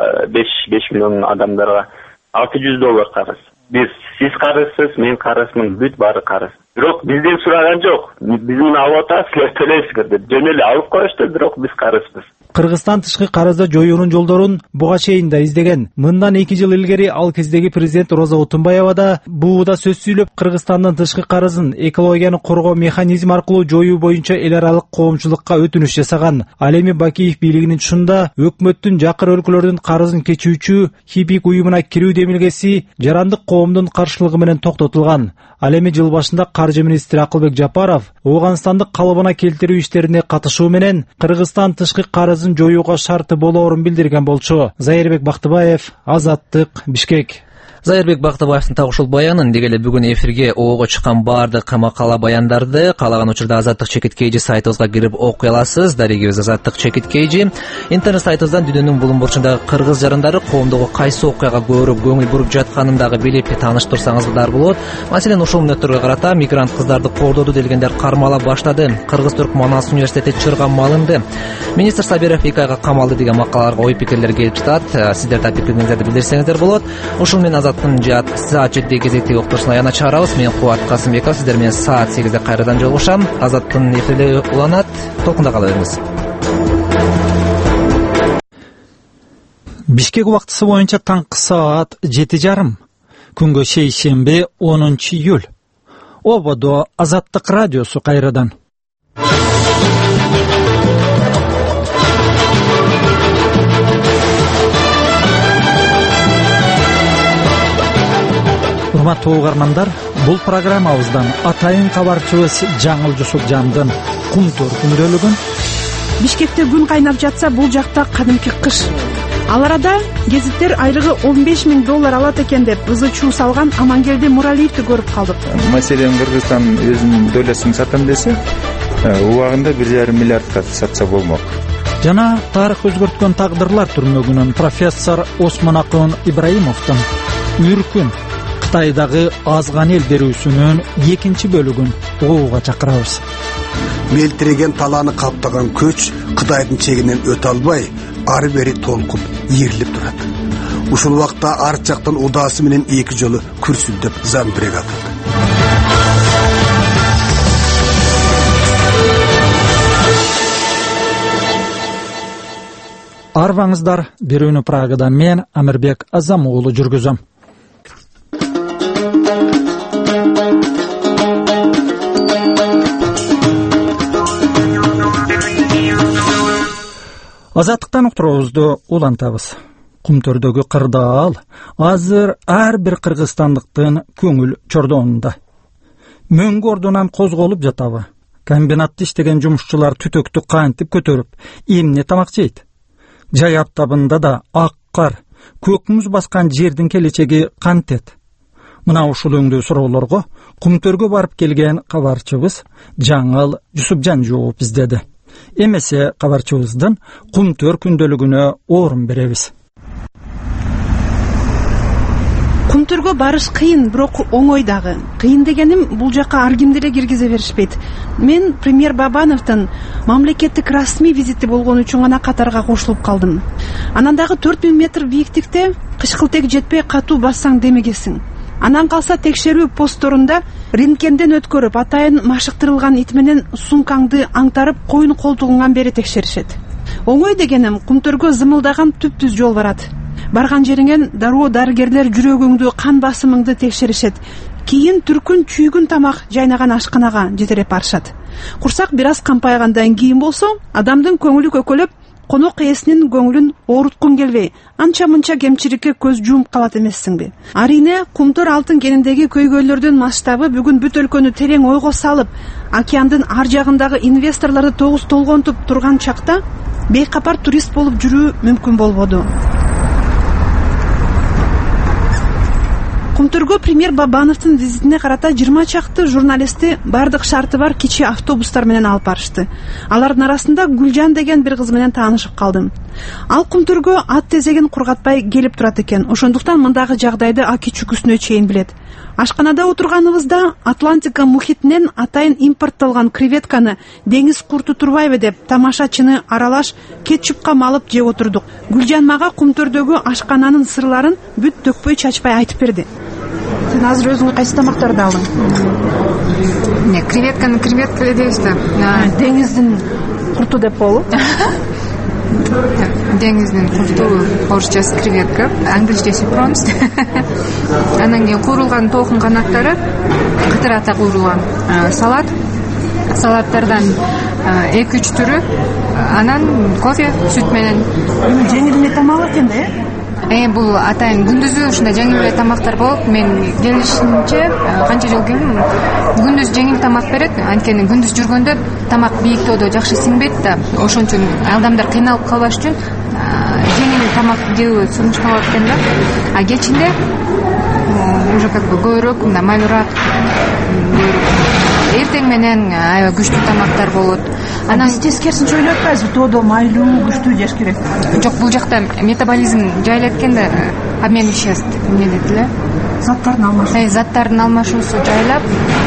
беш миллион адамдарга алты жүз доллар карыз. Биз сиз карызсыз, мен карызмын, бүт баары карыз. Бирок бизден сураган жок. Биздин алып атабыз, силер төлөйсүздөр деп. Жөн эле алып коюшту, бирок биз карызбыз. Кыргызстан тышкы карызды жоюунун жолдорун буга чейин да издеген. Мындан эки жыл илгери ал кездеги президент Роза Отунбаева да бууда сөз сүйлөп, Кыргызстандын тышкы карызын экологияны коргоо механизми аркылуу жоюу боюнча эл аралык коомчулукка өтүнүш жасаган. Ал эми Бакиев бийлигинин тушунда өкмөттүн жакыр өлкөлөрдүн карызын кечүүчү хипик уюмуна кирүү демилгеси жарандык коомдун каршылыгы менен токтотулган. Ал эми жыл башында каржы министри Акылбек Жапаров Ооганстанды калыбына келтирүү иштерине катышуу менен Кыргызстан тышкы карызын жоюуга шарты болоорун билдирген болчу. Зайырбек Бактыбаев, Азаттык, Бишкек. Зайырбек Бактыбаевдин так ушул баянын деги эле бүгүн эфирге ого чыккан баардык макала баяндарды каалаган учурда Азаттык чекит кейжи сайтыбызга кирип окуй аласыз. Дарегибиз Азаттык чекит кейжи. Интернет сайтыбыздан дүйнөнүн булуң бурчундагы кыргыз жарандары коомдогу кайсы окуяга көбүрөөк көңүл буруп жатканын дагы билип тааныштырсаңыздар болот. Маселен, ушул мүнөттөргө карата мигрант кыздарды кордоду делгендер кармала баштады. Кыргыз-Түрк Манас университети чырга малынды. Министр Сабиров эки айга камалды деген макалаларга ой пикирлер келип жатат. Сиздер да пикириңиздерди билдирсеңиздер болот. Ушул менен Азаттын жаат саат жетиде кезектеги уктуруусун аягына чыгарабыз. Мен Кубат Касымбеков, сиздер менен саат сегизде кайрадан жолугушам. Азаттын эфири уланат. Толкунда кала бериңиз. Бишкек убактысы боюнча таңкы саат жети жарым. Күнгө шейшемби онунчу июль. Ободо Азаттык радиосу кайрадан. Урматтуу угармандар, бул программабыздан атайын кабарчыбыз Жаңыл Жусупжандын Кумтөр күндөлүгүн. Бишкекте күн кайнап жатса, бул жакта кадимки кыш. Ал арада гезиттер айлыгы он беш миң доллар алат экен деп ызы чуу салган Амангелди Муралиевди көрүп калдык. Маселен, Кыргызстан өзүнүн долласын сатам десе, убагында бир жарым миллиардка сатса болмок. Жана тарых өзгөрткөн тагдырлар түрмөгүнөн профессор Осмонакун Ибраимовдун Үркүн Кытайдагы азган эл берүүсүнүн экинчи бөлүгүн угууга чакырабыз. Мелтиреген таланы каптаган көч Кытайдын чегинен өтө албай, ары бери толкуп, ийрилип турат. Ушул убакта ар жактан удаасы менен эки жолу күрсүлдөп замбирек атылды. Арбаңыздар, берүүнү Прагадан мен Амирбек Азам уулу жүргүзөм. Азаттыктан уктуруубузду улантабыз. Кумтөрдөгү кырдаал азыр ар бир кыргызстандыктын көңүл чордоонунда. Мөңгү ордунан козголуп жатабы? Комбинатта иштеген жумушчулар түтөктү кантип көтөрүп, эмне тамак жейт? Жай аптабында да ак кар, көк муз баскан жердин келечеги кантет? Мына ушул өңдүү суроолорго Кумтөргө барып келген кабарчыбыз Жаңыл Жусупжан жооп издеди. Эмесе кабарчыбыздын Кумтөр күндөлүгүнө орун беребиз. Кумтөргө барыш кыйын, бирок оңой дагы. Кыйын дегеним, бул жака ар кимди эле киргизе беришпейт. Мен премьер Бабановдун мамлекеттик расмий визити болгон үчүн гана катарга кошулуп калдым. Анан дагы төрт миң метр бийиктикте кышкылтек жетпей катуу бассаң демегесиң. Анан калса текшерүү постторунда рентгенден өткөрүп, атайын машыктырылган ит менен сумкаңды аңтарып, коюн колтугуңан бери текшеришет. Оңой дегеним, Кумтөргө зымылдаган түп-түз жол барат. Барган жериңен дароо дарыгерлер жүрөгүңдү, кан басымыңды текшеришет. Кийин түркүн чүйгүн тамак жайнаган ашканага жетелеп барышат. Курсак бир аз кампайгандан кийин болсо, адамдын көңүлү көкөлөп, конок ээсинин көңүлүн ооруткун келбей, анча-мынча кемчиликке көз жумуп калат эмессиңби? Арине, Кумтөр алтын кениндеги көйгөйлөрдүн масштабы бүгүн бүт өлкөнү терең ойго салып, океандын ар жагындагы инвесторлорду тогуз толгонтуп турган чакта бейкапар турист болуп жүрүү мүмкүн болбоду. Кумтөргө премьер Бабановдун визитине карата жыйырма чакты журналистти бардык шарты бар кичи автобустар менен алып барышты. Алардын арасында Гүлжан деген бир кыз менен таанышып калдым. Ал Кумтөргө ат тезеген кургатпай келип турат экен. Ошондуктан мындагы жагдайды аки чүкүсүнө чейин билет. Ашканада отурганыбызда Атлантика мухитинен атайын импорттолгон креветканы деңиз курту турбайбы деп тамашачыны аралаш кетчупка малып жеп отурдук. Гүлжан мага Кумтөрдөгү ашкананын сырларын бүт төкпөй чачпай айтып берди. Сен азыр өзүңө кайсы тамактарды алдың? Не, креветканы креветка дейбиз да. Деңиздин курту деп болуп. деңиздин курту, орусчасы креветка, англисчеси промс. Анан кийин куурулган тоокун канаттары кытырата куурулган салат. Салаттардан эки үч түрү, анан кофе, сүт менен. Жеңил эле тамак экен да, э? Бул атайын күндүзү ушундай жеңил эле тамактар болот. Мен келишимче канча жыл келдим, күндүз жеңил тамак берет. Анткени күндүз жүргөндө тамак бийиктоодо жакшы сиңбейт да. Ошон үчүн адамдар кыйналып калбаш үчүн жеңил тамак жөө сунушталат экен да. А кечинде уже как бы көбүрөөк мындай майлуураак, эртең менен аябай күчтүү тамактар болот. Анан тескерисинче ойлоп атпайсызбы, тоодо майлуу, күчтүү жеш керек? Жок, бул жакта метаболизм жайлайт экен да, обмен веществ эмне дейт эле? Заттардын алмашуу. Э, заттардын алмашуусу жайлап,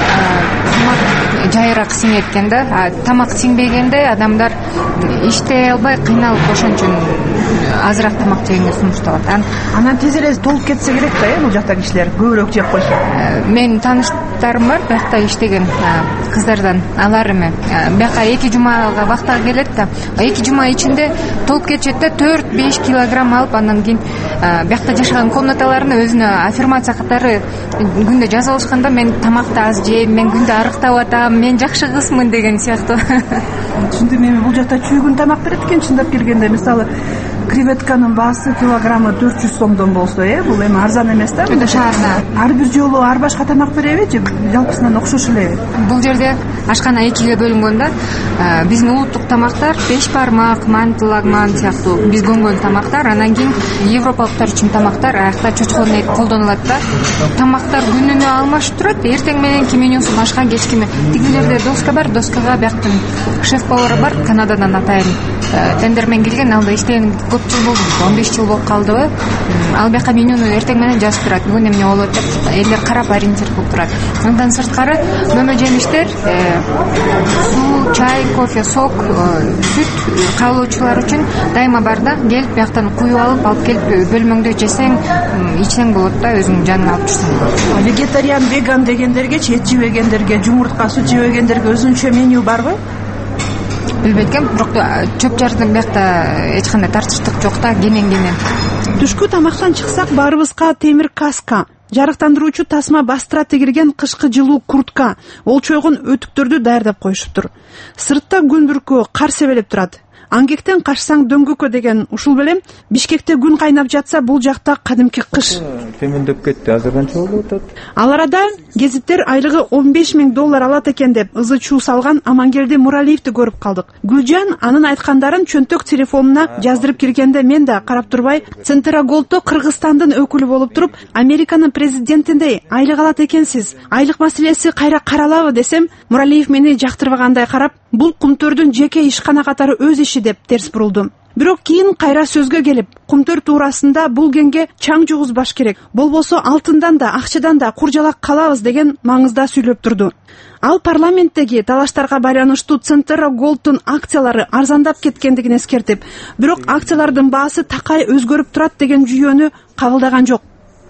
тамак жайыраак сиңет экен да. А тамак сиңбегенде адамдар иштей албай кыйналып, ошон үчүн азыраак тамак жегенге сунушталат. Анан тез эле толуп кетсе керек да, э, бул жакта кишилер көбүрөөк жеп койсо. Менин тааныштарым бар, биякта иштеген кыздардан. Алар эме бияка эки жумага вактага келет да. эки жума ичинде толуп кетишет да, төрт беш килограмм алып, андан кийин биякта жашаган комнаталарына өзүнө аффирмация катары күндө жазып алышканда, мен тамакты аз жейм, мен күндө арыктап атам, мен жакшы кызмын деген сыяктуу. Түшүндүм. Эми бул жакта чүйгүн тамак берет экен, чындап келгенде. Мисалы, креветканын баасы килограммы төрт жүз сомдон болсо, э, бул эми арзан эмес да. Өтө шаарда. Ар бир жолу ар башка тамак береби же жалпысынан окшош элеби? Бул жерде ашкана экиге бөлүнгөн да. Биздин улуттук тамактар беш бармак, манты, лагман сыяктуу биз көнгөн тамактар. Анан кийин европалыктар үчүн тамактар, аякта чочконун эти колдонулат да. Тамактар күнүнө алмашып турат. Эртең мененки менюсу башка, кечки менен. Тигилерде доска бар, доскага бияктын шеф-повары бар, Канададан атайын тендермен келген, алда иштеген көп жыл болду, он беш жыл болуп калдыбы. Ал бияка менюну эртең менен жазып турат. Бүгүн эмне болот деп элдер карап ориентир кылып турат. Андан сырткары мөмө жемиштер, суу, чай, кофе, сок, сүт каалоочулар үчүн дайыма бар да. Келип бияктан куюп алып, алып келип бөлмөңдө жесең, ичсең болот да, өзүңдүн жаныңа алып жүрсөң. Вегетариан, веган дегендерге, эт жебегендерге, жумуртка, сүт жебегендерге өзүнчө меню барбы? Билбейт экен, бирок чөп жардын биякта эч кандай тартыштык жок да, кенен-кенен. Түшкү тамактан чыксак, баарыбызга темир каска, жарыктандыруучу тасма бастыра тегилген кышкы жылуу куртка, олчойгон өтүктөрдү даярдап коюшуптур. Сыртта күн бүркөө кар себелеп турат. Аңгектен качсаң дөңгөккө деген ушул белем. Бишкекте күн кайнап жатса, бул жакта кадимки кыш. Төмөндөп кетти, азыр канча болуп атат? Ал арада гезиттер айлыгы он беш миң доллар алат экен деп ызы чуу салган Амангелди Муралиевди көрүп калдык. Гүлжан анын айткандарын чөнтөк телефонуна жаздырып киргенде мен да карап турбай, Центрагolдо Кыргызстандын өкүлү болуп туруп, Американын президентиндей айлык алат экенсиз, айлык маселеси кайра каралабы десем, Муралиев мени жактырбагандай карап, бул Кумтөрдүн жеке ишкана катары өз иши деп терс бурулду. Бирок кийин кайра сөзгө келип, Кумтөр туурасында бул кеңге чаң жугузбаш керек. Болбосо алтындан да, акчадан да куржалак калабыз деген маңызда сүйлөп турду. Ал парламенттеги талаштарга байланыштуу Центрагolдтун акциялары арзандап кеткендигин эскертип, бирок акциялардын баасы такай өзгөрүп турат деген жүйөнү кабылдаган жок.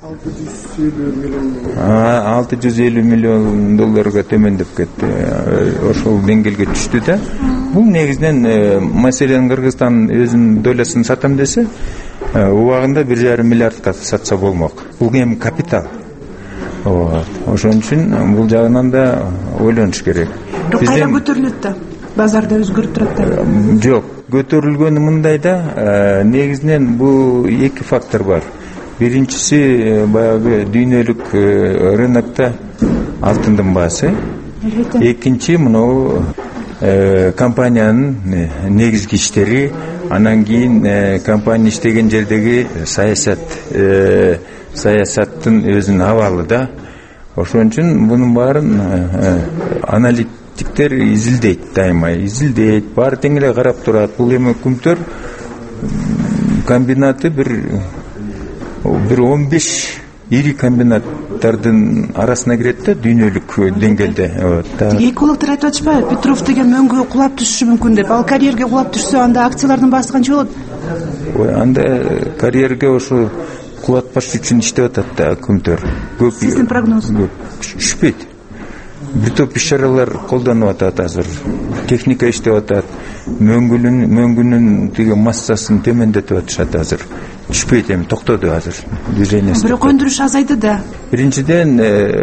алты жүз элүү миллион долларга төмөндөп кетти. Ошол деңгээлге түштү да. Бул негизинен маселен Кыргызстан өзүнүн долясын сатам десе, убагында бир жарым миллиардка сатса болмок. Бул эми капитал. Ошон үчүн бул жагынан да ойлонуш керек. Кайра көтөрүлөт да? Базарда өзгөрүп турат да? Жок, көтөрүлгөнү мындай да, негизинен бул эки фактор бар. Биринчиси баягы дүйнөлүк рынокто алтындын баасы. Экинчи мынау компаниянын негизги иштери, анан кийин компания иштеген жердеги саясат, саясаттын өзүнүн абалы да. Ошон үчүн мунун баарын аналитиктер изилдейт, дайыма изилдейт, баары тең эле карап турат. Бул эми Кумтөр комбинаты бир бир он беш ири комбинаттардын арасына кирет да, дүйнөлүк деңгээлде. Экологдор айтып атышпайбы, Петров деген мөңгү кулап түшүшү мүмкүн деп. Ал карьерге кулап түшсө, анда акциялардын баасы канча болот? Ой, анда карьерге ошо кулатпаш үчүн иштеп атат да Кумтөр. Сиздин прогноз? Түшпөйт. бир топ иш чаралар колдонуп атат азыр. Техника иштеп атат. Мөңгүнүн мөңгүнүн тиги массасын төмөндөтүп атышат азыр. Түшпөйт, эми токтоду азыр движениясы. Бирок өндүрүш азайды да. Биринчиден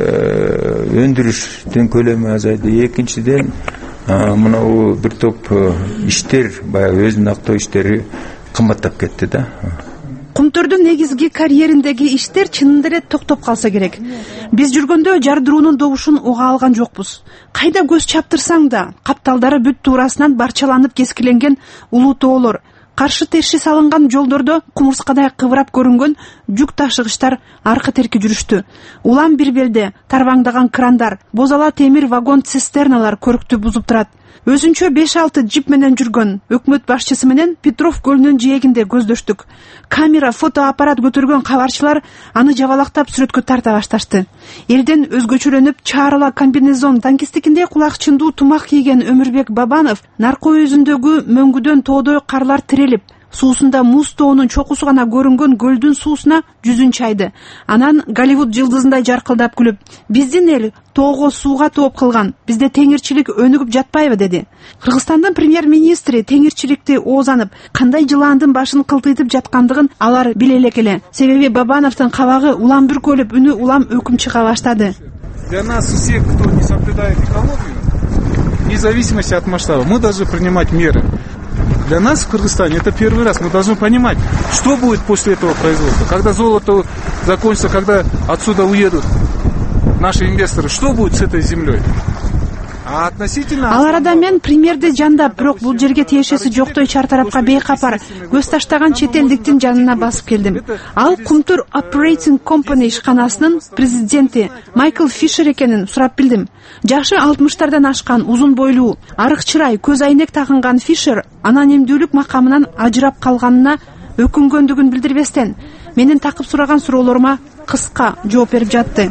өндүрүштүн көлөмү азайды. Экинчиден мына бир топ иштер, баягы өзүн актоо иштери кымбаттап кетти да. Кумтөрдүн негизги карьериндеги иштер чынында эле токтоп калса керек. Биз жүргөндө жардыруунун добушун уга алган жокпуз. Кайда көз чаптырсаң да, капталдары бүт туурасынан барчаланып кескиленген улуу тоолор, каршы терши салынган жолдордо кумурскадай кыбырап көрүнгөн жүк ташыгычтар аркы терки жүрүштү. Улам бир белде тарбаңдаган крандар, бозала темир вагон цистерналар көрүктү бузуп турат. Өзүнчө беш алты джип менен жүргөн өкмөт башчысы менен Петров көлүнүн жээгинде көздөштүк. Камера, фотоаппарат көтөргөн кабарчылар аны жабалактап сүрөткө тарта башташты. Элден өзгөчөлөнүп чаарыла комбинезон, танкистикинде кулак чындуу тумак кийген Өмүрбек Бабанов наркоо өзүндөгү мөңгүдөн тоодой карлар тирелип, суусунда муз тоонун чокусу гана көрүнгөн көлдүн суусуна жүзүн чайды. Анан Голливуд жылдызындай жаркылдап күлүп, биздин эл тоого сууга тооп кылган, бизде теңирчилик өнүгүп жатпайбы деди. Кыргызстандын премьер-министри теңирчиликти оозанып, кандай жылаандын башын кылтыйтып жаткандыгын алар биле элек эле. Себеби Бабановдун кабагы улам бүркөлүп, үнү улам өкүм чыга баштады. Для нас всех, кто не соблюдает экологию, вне зависимости от масштаба, мы должны принимать меры. Для нас в Кыргызстане это первый раз. Мы должны понимать, что будет после этого производства. Когда золото закончится, когда отсюда уедут наши инвесторы, что будет с этой землей? А относительно... Ал арада мен премьерди жандап, бирок бул жерге тиешеси жоктой чартарапка бейкапар көз таштаган чет элдиктин жанына басып келдим. Ал Кумтур Operating Company ишканасынын президенти Майкл Фишер экенин сурап билдим. Жашы алтымыштардан ашкан, узун бойлуу, арык чырай, көз айнек тагынган Фишер анонимдүүлүк макамынан ажырап калганына өкүнгөндүгүн билдирбестен менин такып сураган суроолорума кыска жооп берип жатты.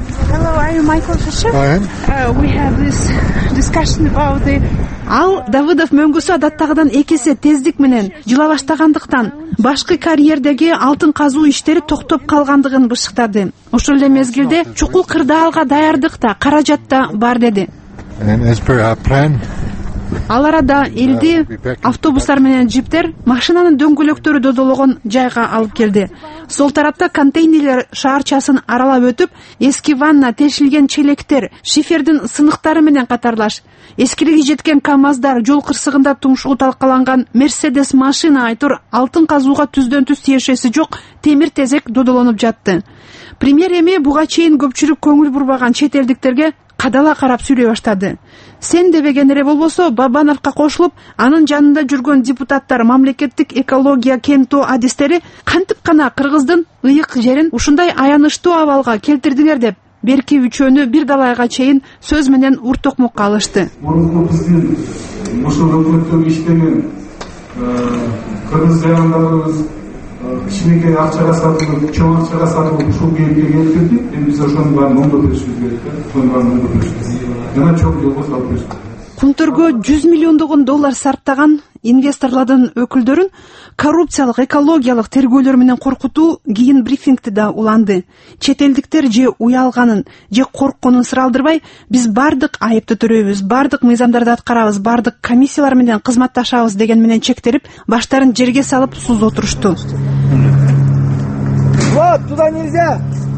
Ал Давыдов мөңгүсү адаттагыдан эки эсе тездик менен жыла баштагандыктан башкы карьердеги алтын казуу иштери токтоп калгандыгын бышыктады. Ошол эле мезгилде чукул кырдаалга даярдык да, каражат да бар деди. Ал арада элди автобустар менен джиптер машинанын дөңгөлөктөрү додологон жайга алып келди. Сол тарапта контейнерлер шаарчасын аралап өтүп, эски ванна, тешилген челектер, шифердин сыныктары менен катарлаш, эскилиги жеткен КамАЗдар, жол кырсыгында тумшугу талкаланган Мерседес машина айтор алтын казууга түздөн түз тиешеси жок темир тезек додолонуп жатты. Премьер эми буга чейин көпчүлүк көңүл бурбаган чет элдиктерге кадала карап сүйлөй баштады. Сен дебеген эле болбосо Бабановго кошулуп, анын жанында жүргөн депутаттар, мамлекеттик экология кемтоо адистери кантип гана Кыргыздын ыйык жерин ушундай аянычтуу абалга келтирдиңер деп, берки үчөөнү бир далайга чейин сөз менен уртокмокко алышты. Мурунку биздин ушул өкмөттөгү иштеген кыргыз жарандарыбыз кичинекей акчага сатылып, чоң акчага сатылып ушул кейипке келтирди. Эми биз ошонун баарын оңдоп беришибиз керек да. Ошонун баарын оңдоп беришибиз керек. Жана чоң жолго салып беришибиз. Кумтөргө жүз миллиондогон доллар сарптаган инвесторлордун өкүлдөрүн коррупциялык, экологиялык тергөөлөр менен коркутуу кийин брифингде да уланды. Чет элдиктер же уялганын, же коркконун сыралдырбай, биз бардык айыпты төрөйбүз, бардык мыйзамдарды аткарабыз, бардык комиссиялар менен кызматташабыз деген менен чектелип, баштарын жерге салып суз отурушту. Вот, туда нельзя!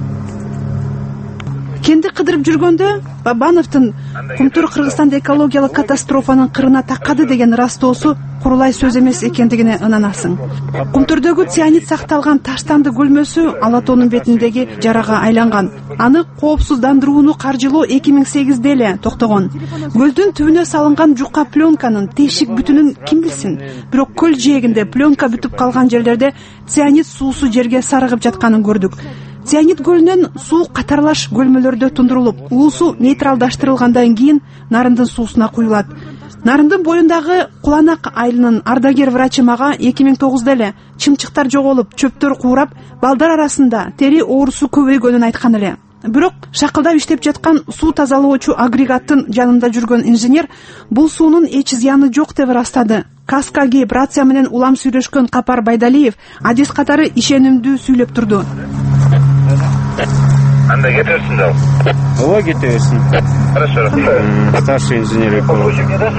Кенди кыдырып жүргөндө Бабановдун Кумтур Кыргызстанда экологиялык катастрофанын кырына такады деген растоосу курулай сөз эмес экендигине ынанасың. Кумтурдөгү цианид сакталган таштанды көлмөсү Ала тоонун бетиндеги жарага айланган. Аны коопсуздандырууну каржылоо эки миң сегизде эле токтогон. Көлдүн түбүнө салынган жука пленканын тешик бүтүнүн ким билсин, бирок көл жээгинде пленка бүтүп калган жерлерде цианид суусу жерге сарыгып жатканын көрдүк. Цианид көлүнөн суу катарлаш көлмөлөрдө тундурулуп, уусу нейтралдаштырылгандан кийин Нарындын суусуна куюлат. Нарындын боюндагы Куланак айылынын ардагер врачы мага эки миң тогузда эле чымчыктар жоголуп, чөптөр куурап, балдар арасында тери оорусу көбөйгөнүн айткан эле. Бирок шакылдап иштеп жаткан суу тазалоочу агрегаттын жанында жүргөн инженер бул суунун эч зыяны жок деп ырастады. Каска кийип, рация менен улам сүйлөшкөн Капар Байдалиев адис катары ишенимдүү сүйлөп турду. анда кете берсин да. Ооба, кете берсин. Хорошо. Старший инженер эколог.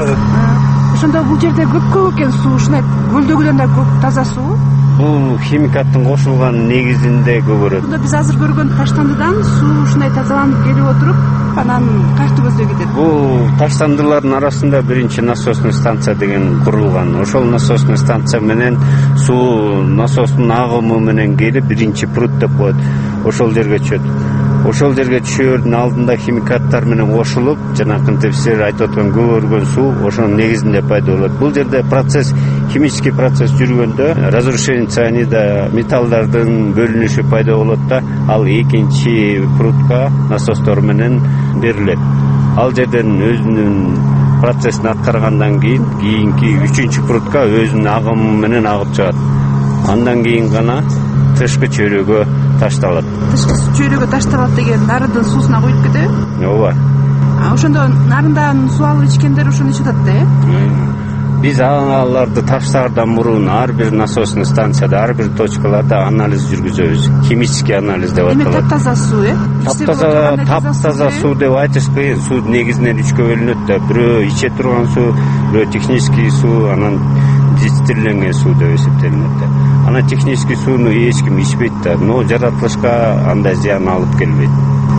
Ошондо бул жерде көп-көп экен суу, ушундай көлдөгүдөн да көп таза суу. Бул химикаттын кошулган негизинде көбүрөөт. Ошондо биз азыр көргөн таштандыдан суу ушундай тазаланып келип отуруп, анан кайсы көздөй кетет? Бул таштандылардын арасында биринчи насосный станция деген курулган. Ошол насосный станция менен суу насостун агымы менен келип биринчи пруд деп коет. Ошол жерге түшөт. Ошол жерге түшөөрдүн алдында химикаттар менен кошулуп, жанакынтип силер айтып аткан көбөргөн суу ошонун негизинде пайда болот. Бул жерде процесс, химический процесс жүргөндө разрушение цианида металлдардын бөлүнүшү пайда болот да, ал экинчи прудка насостор менен берилет. Ал жерден өзүнүн процессин аткаргандан кийин кийинки үчүнчү прудка өзүнүн агымы менен агып чыгат. Андан кийин гана тышкы чөйрөгө ташталат. Тышкы чөйрөгө ташталат деген нарындын суусуна куюп кетеби? Ооба. А ошондо нарындан суу алып ичкендер ошону ичип атат да, э? Биз аларды таштаардан мурун ар бир насосный станцияда, ар бир точкаларда анализ жүргүзөбүз. Химический анализ деп аталат. Эми таптаза суу, э? Таптаза, таптаза суу деп айтыш кыйын. Суу негизинен үчкө бөлүнөт да. Бирөө иче турган суу, бирөө технический суу, анан дистилленген суу деп эсептелинет да. Ана технический сууну эч ким ичпейт да, но жаратылышка андай зыян алып келбейт.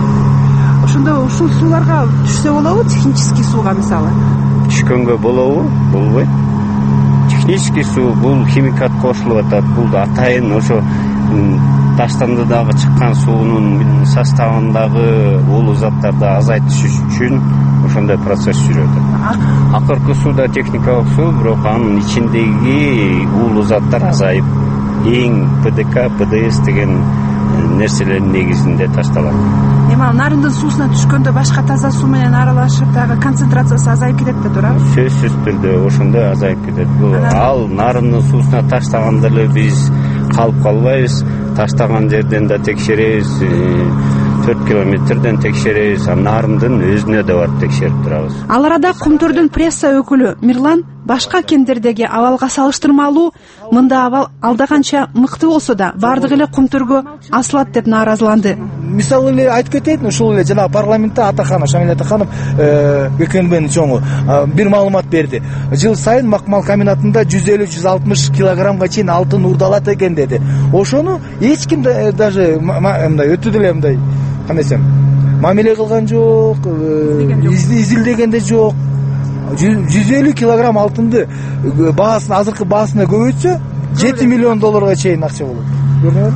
Ошондо ушул сууларга түшсө болобу, технический сууга мисалы? Түшкөнгө болобу? Болбойт. Технический суу бул химикат кошулуп атат. Бул атайын ошо таштандыдагы чыккан суунун составындагы уулуу заттарды азайтыш үчүн ошондой процесс жүрөт. Акыркы сууда техникалык суу, бирок анын ичиндеги уулуу заттар азайып, эң ПДК, ПДС деген нерселердин негизинде ташталат. Эми ал нарындын суусуна түшкөндө башка таза суу менен аралашып, дагы концентрациясы азайып кетет да, туурабы? Сөзсүз түрдө ошондой азайып кетет. Бул ал нарындын суусуна таштаганда эле биз калып калбайбыз. Таштаган жерден да текшеребиз, төрт километрден текшеребиз, нарындын өзүнө да барып текшерип турабыз. Ал арада Кумтөрдүн пресса өкүлү Мирлан башка кендердеги абалга салыштырмалуу мында абал алдаганча мыкты болсо да баардыгы эле Кумтөргө асылат деп нааразыланды. Мисалы эле айтып кетейин, ушул эле жана парламентте Атаханов, Шамил Атаханов КНБнын чоңу бир маалымат берди. Жыл сайын макмал комбинатында жүз элүү жүз алтымыш килограммга чейин алтын уурдалат экен деди. Ошону эч ким даже мындай өтө деле мындай кандай десем, мамиле кылган жок, изилдеген да жок. жүз элүү килограмм алтынды баасын азыркы баасына көбөйтсө жети миллион долларга чейин акча болот. Көрдүңөрбү?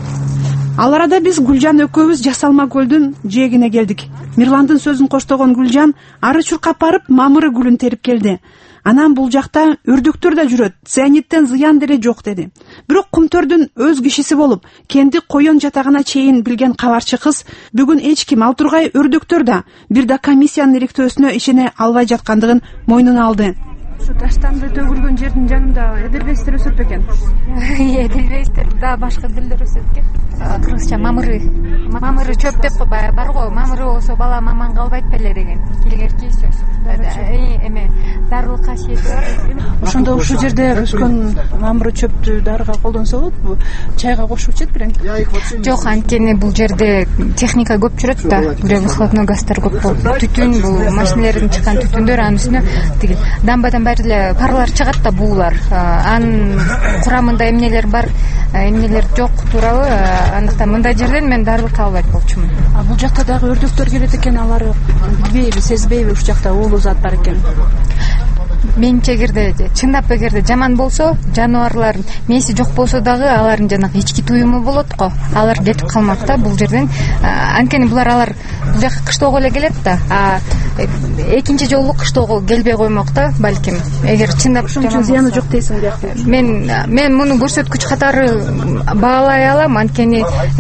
Ал арада биз Гүлжан экөөбүз Жасалма көлдүн жээгине келдик. Мирландын сөзүн коштогон Гүлжан ары чуркап барып мамыры гүлүн терип келди. Анан бул жакта үрдүктөр да жүрөт, цианиттен зыян деле жок деди. Бирок Кумтөрдүн өз кишиси болуп, кенди коен жатагына чейин билген кабарчы кыз бүгүн эч ким ал тургай өрдөктөр да бир да комиссиянын иликтөөсүнө ишене албай жаткандыгын мойнуна алды. Ушу таштанды төгүлгөн жердин жанында эдельвейстер өсөт бекен? Эдельвейстер да башка гүлдөр өсөт экен. Кыргызча мамыры. Мамыры чөп деп бар го, мамыры болсо бала маман калбайт беле деген. Илгерки сөз. Эме дарылык касиети бар. Ошондо ушул жерде өскөн мамыры чөптү дарыга колдонсо болот, чайга кошуп ичет белең? Жок, анткени бул жерде техника көп жүрөт да, бирок выхлопной газдар көп болуп, түтүн, бул машиналердин чыккан түтүндөр, анын үстүнө тиги дамбадан баары эле парлар чыгат да, буулар. Анын курамында эмнелер бар, эмнелер жок, туурабы? Андыктан мындай жерден мен дарылык албайт болчумун. А бул жакта дагы өрдөктөр келет экен, алар билбейби, сезбейби ушул жакта уулуу зат бар экен? Менимче эгерде чындап эгерде жаман болсо, жаныбарлардын мээси жок болсо дагы алардын жанагы ички туюму болот го. Алар кетип калмак да бул жерден. Анткени булар алар бул жака кыштоого эле келет да. А экинчи жолу кыштоого келбей коймок да, балким. Эгер чындап ошон үчүн зыяны жок дейсиң бияка. Мен мен муну көрсөткүч катары баалай алам, анткени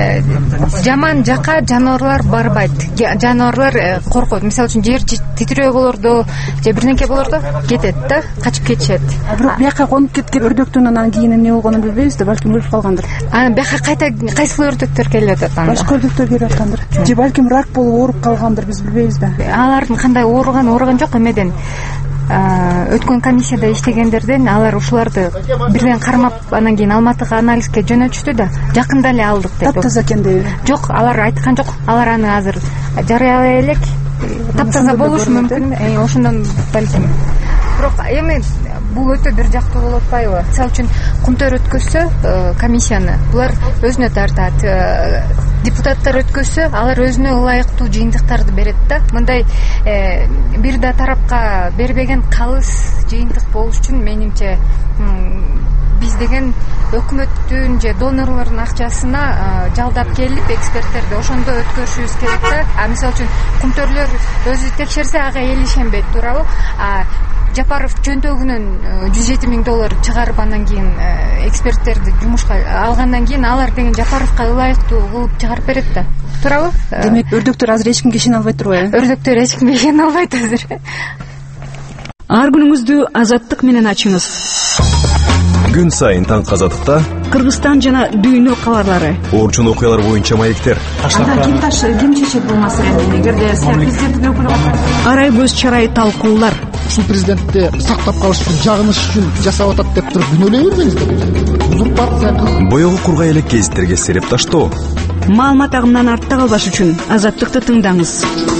жаман жака жаныбарлар барбайт. Жаныбарлар коркот. Мисалы үчүн жер титирөө болордо, же бирнеке болордо кетет да, качып кетишет. Бирок бияка конуп кеткен өрдөктүн анан кийин эмне болгонун билбейбиз да, балким өлүп калгандыр. Анан бияка кайта кайсыл өрдөктөр келип атат анда? Башка өрдөктөр келип аткандыр. Же балким рак болуп ооруп калгандыр, биз билбейбиз да. Алардын кандай ооруган ооруган жок, эмеден өткөн комиссияда иштегендерден алар ушуларды бирден кармап анан кийин Алматыга анализге жөнөтүштү да жакында эле алдык деп. Таптаза экен дейби? Жок, алар айткан жок. Алар аны азыр жарыялай элек. Таптаза болушу мүмкүн. Ошондон балким. Бирок эми бул өтө бир жактуу болуп атпайбы? Мисалы үчүн Кумтөр өткөзсө комиссияны, булар өзүнө тартат. Депутаттар өткөзсө, алар өзүнө ылайыктуу жыйынтыктарды берет да. Мындай бир да тарапка бербеген калыс жыйынтык болуш үчүн менимче биз деген өкмөттүн же донорлордун акчасына жалдап келип эксперттерди ошондо өткөрүшүбүз керек да. А мисалы үчүн Кумтөрлөр өзү текшерсе ага эл ишенбейт, туурабы? А Жапаров жөнтөгүнөн жүз жети миң доллар чыгарып анан кийин эксперттерди жумушка алгандан кийин алар деген Жапаровка ылайыктуу кылып чыгарып берет да. Туурабы? Демек өрдөктөр азыр эч кимге ишене албайт турбайбы? Өрдөктөр эч кимге ишене албайт азыр. Ар күнүңүздү Азаттык менен ачыңыз. Күн сайын таң Азаттыкта Кыргызстан жана дүйнө кабарлары, орчун окуялар боюнча маектер. Анда ким таш ким чечет бул маселени? Эгерде президенттин өкүлү арай көз чарай талкуулар. Ушул президентти сактап калыш үчүн, жагыныш үчүн жасап атат деп туруп күнөөлөй бербеңиздер. Узурпация. Боёгу кургай элек гезиттерге сереп таштоо. Маалымат агымынан артта калбаш үчүн Азаттыкты тыңдаңыз.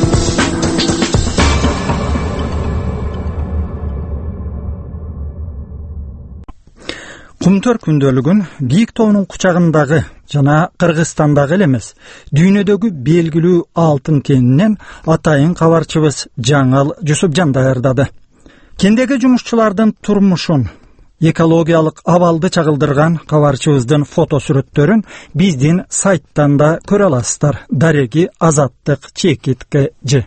Кумтөр күндөлүгүн бийик тоонун кучагындагы жана Кыргызстандагы эле эмес, дүйнөдөгү белгилүү алтын кенинен атайын кабарчыбыз Жаңал Жусупжан даярдады. Кендеги жумушчулардын турмушун, экологиялык абалды чагылдырган кабарчыбыздын фото сүрөттөрүн биздин сайттан да көрө аласыздар. Дареги Азаттык чекитке ж.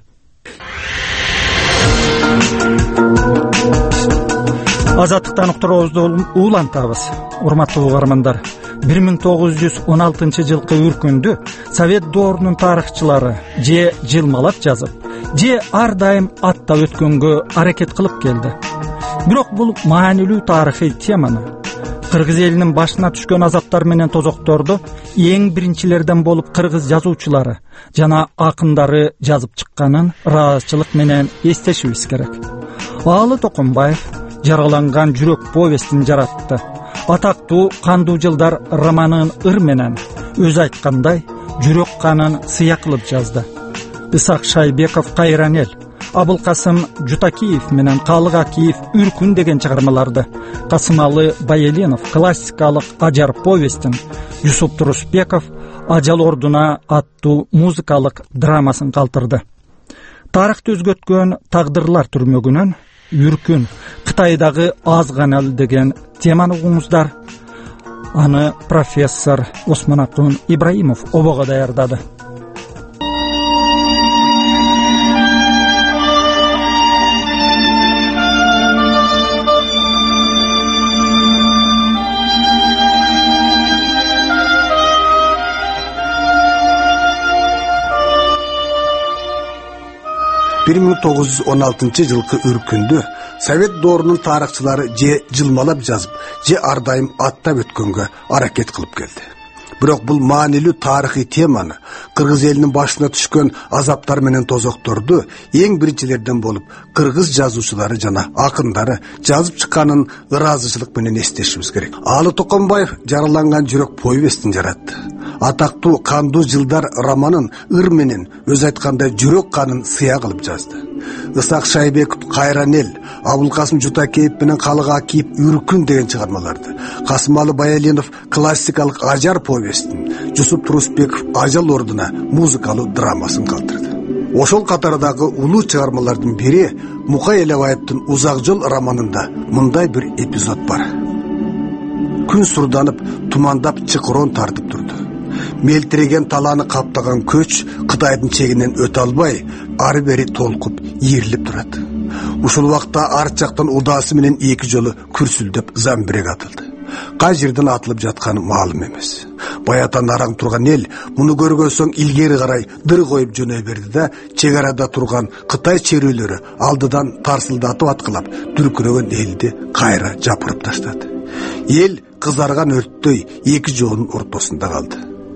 Азаттыктан уктуруубузду улантабыз. Урматтуу угармандар, бир миң тогуз жүз он алтынчы жылкы үркүндү Совет доорунун тарыхчылары же жылмалап жазып, же ар дайым аттап өткөнгө аракет кылып келди. Бирок бул маанилүү тарыхый теманы, кыргыз элинин башына түшкөн азаптар менен тозокторду эң биринчилерден болуп кыргыз жазуучулары жана акындары жазып чыкканын ыраазычылык менен эстешибиз керек. Аалы Токонбаев жаргаланган жүрөк повестин жаратты. Атактуу Кандуу жылдар романын ыр менен өзү айткандай жүрөк канын сыя кылып жазды. Исак Шайбеков Кайранел, Абылкасым Жутакиев менен Калык Акиев Үркүн деген чыгармаларды, Касымалы Байеленов классикалык Ажар повестин, Юсуп Турусбеков Ажал ордуна аттуу музыкалык драмасын калтырды. Тарыхты өзгөткөн Тагдырлар түрмөгүнөн Үркүн, Кытайдагы Азганал деген теманы угуңуздар. Аны профессор Осмонакун Ибраимов обого даярдады. бир миң тогуз жүз он алтынчы жылкы үркүндү Совет доорунун тарыхчылары же жылмалап жазып, же ар дайым аттап өткөнгө аракет кылып келди. Бирок бул маанилүү тарыхый теманы, кыргыз элинин башына түшкөн азаптар менен тозокторду эң биринчилерден болуп кыргыз жазуучулары жана акындары жазып чыкканын ыраазычылык менен эстешибиз керек. Аалы Токонбаев жараланган жүрөк повестин жаратты. Атактуу Кандуу жылдар романын ыр менен өзү айткандай жүрөк канын сыя кылып жазды. Исак Шайбеков Кайранел, Абылкасым Жутакиев менен Калык Акиев Үркүн деген чыгармаларды, Касымалы Байеленов классикалык Ажар повестин, Жусуп Турусбеков Ажал ордуна музыкалуу драмасын калтырды. Ошол катардагы улуу чыгармалардын бири Мукай Элебаевдин Узак жол романында мындай бир эпизод бар. Күн сурданып, тумандап чыкырон тартып турду. Мелтиреген таланы каптаган көч Кытайдын чегинен өтө албай, ары бери толкуп, ийрилип турат. Ушул убакта арт жактан удаасы менен эки жолу күрсүлдөп замбирек атылды. Кай жерден атылып жатканы маалым эмес. Баятан араң турган эл муну көргөн соң илгери карай дыр коюп жөнөй берди да, чек арада турган Кытай черүүлөрү алдыдан тарсылдатып аткылап, дүркүрөгөн элди кайра жапырып таштады. Эл кызарган өрттөй эки жоонун ортосунда калды.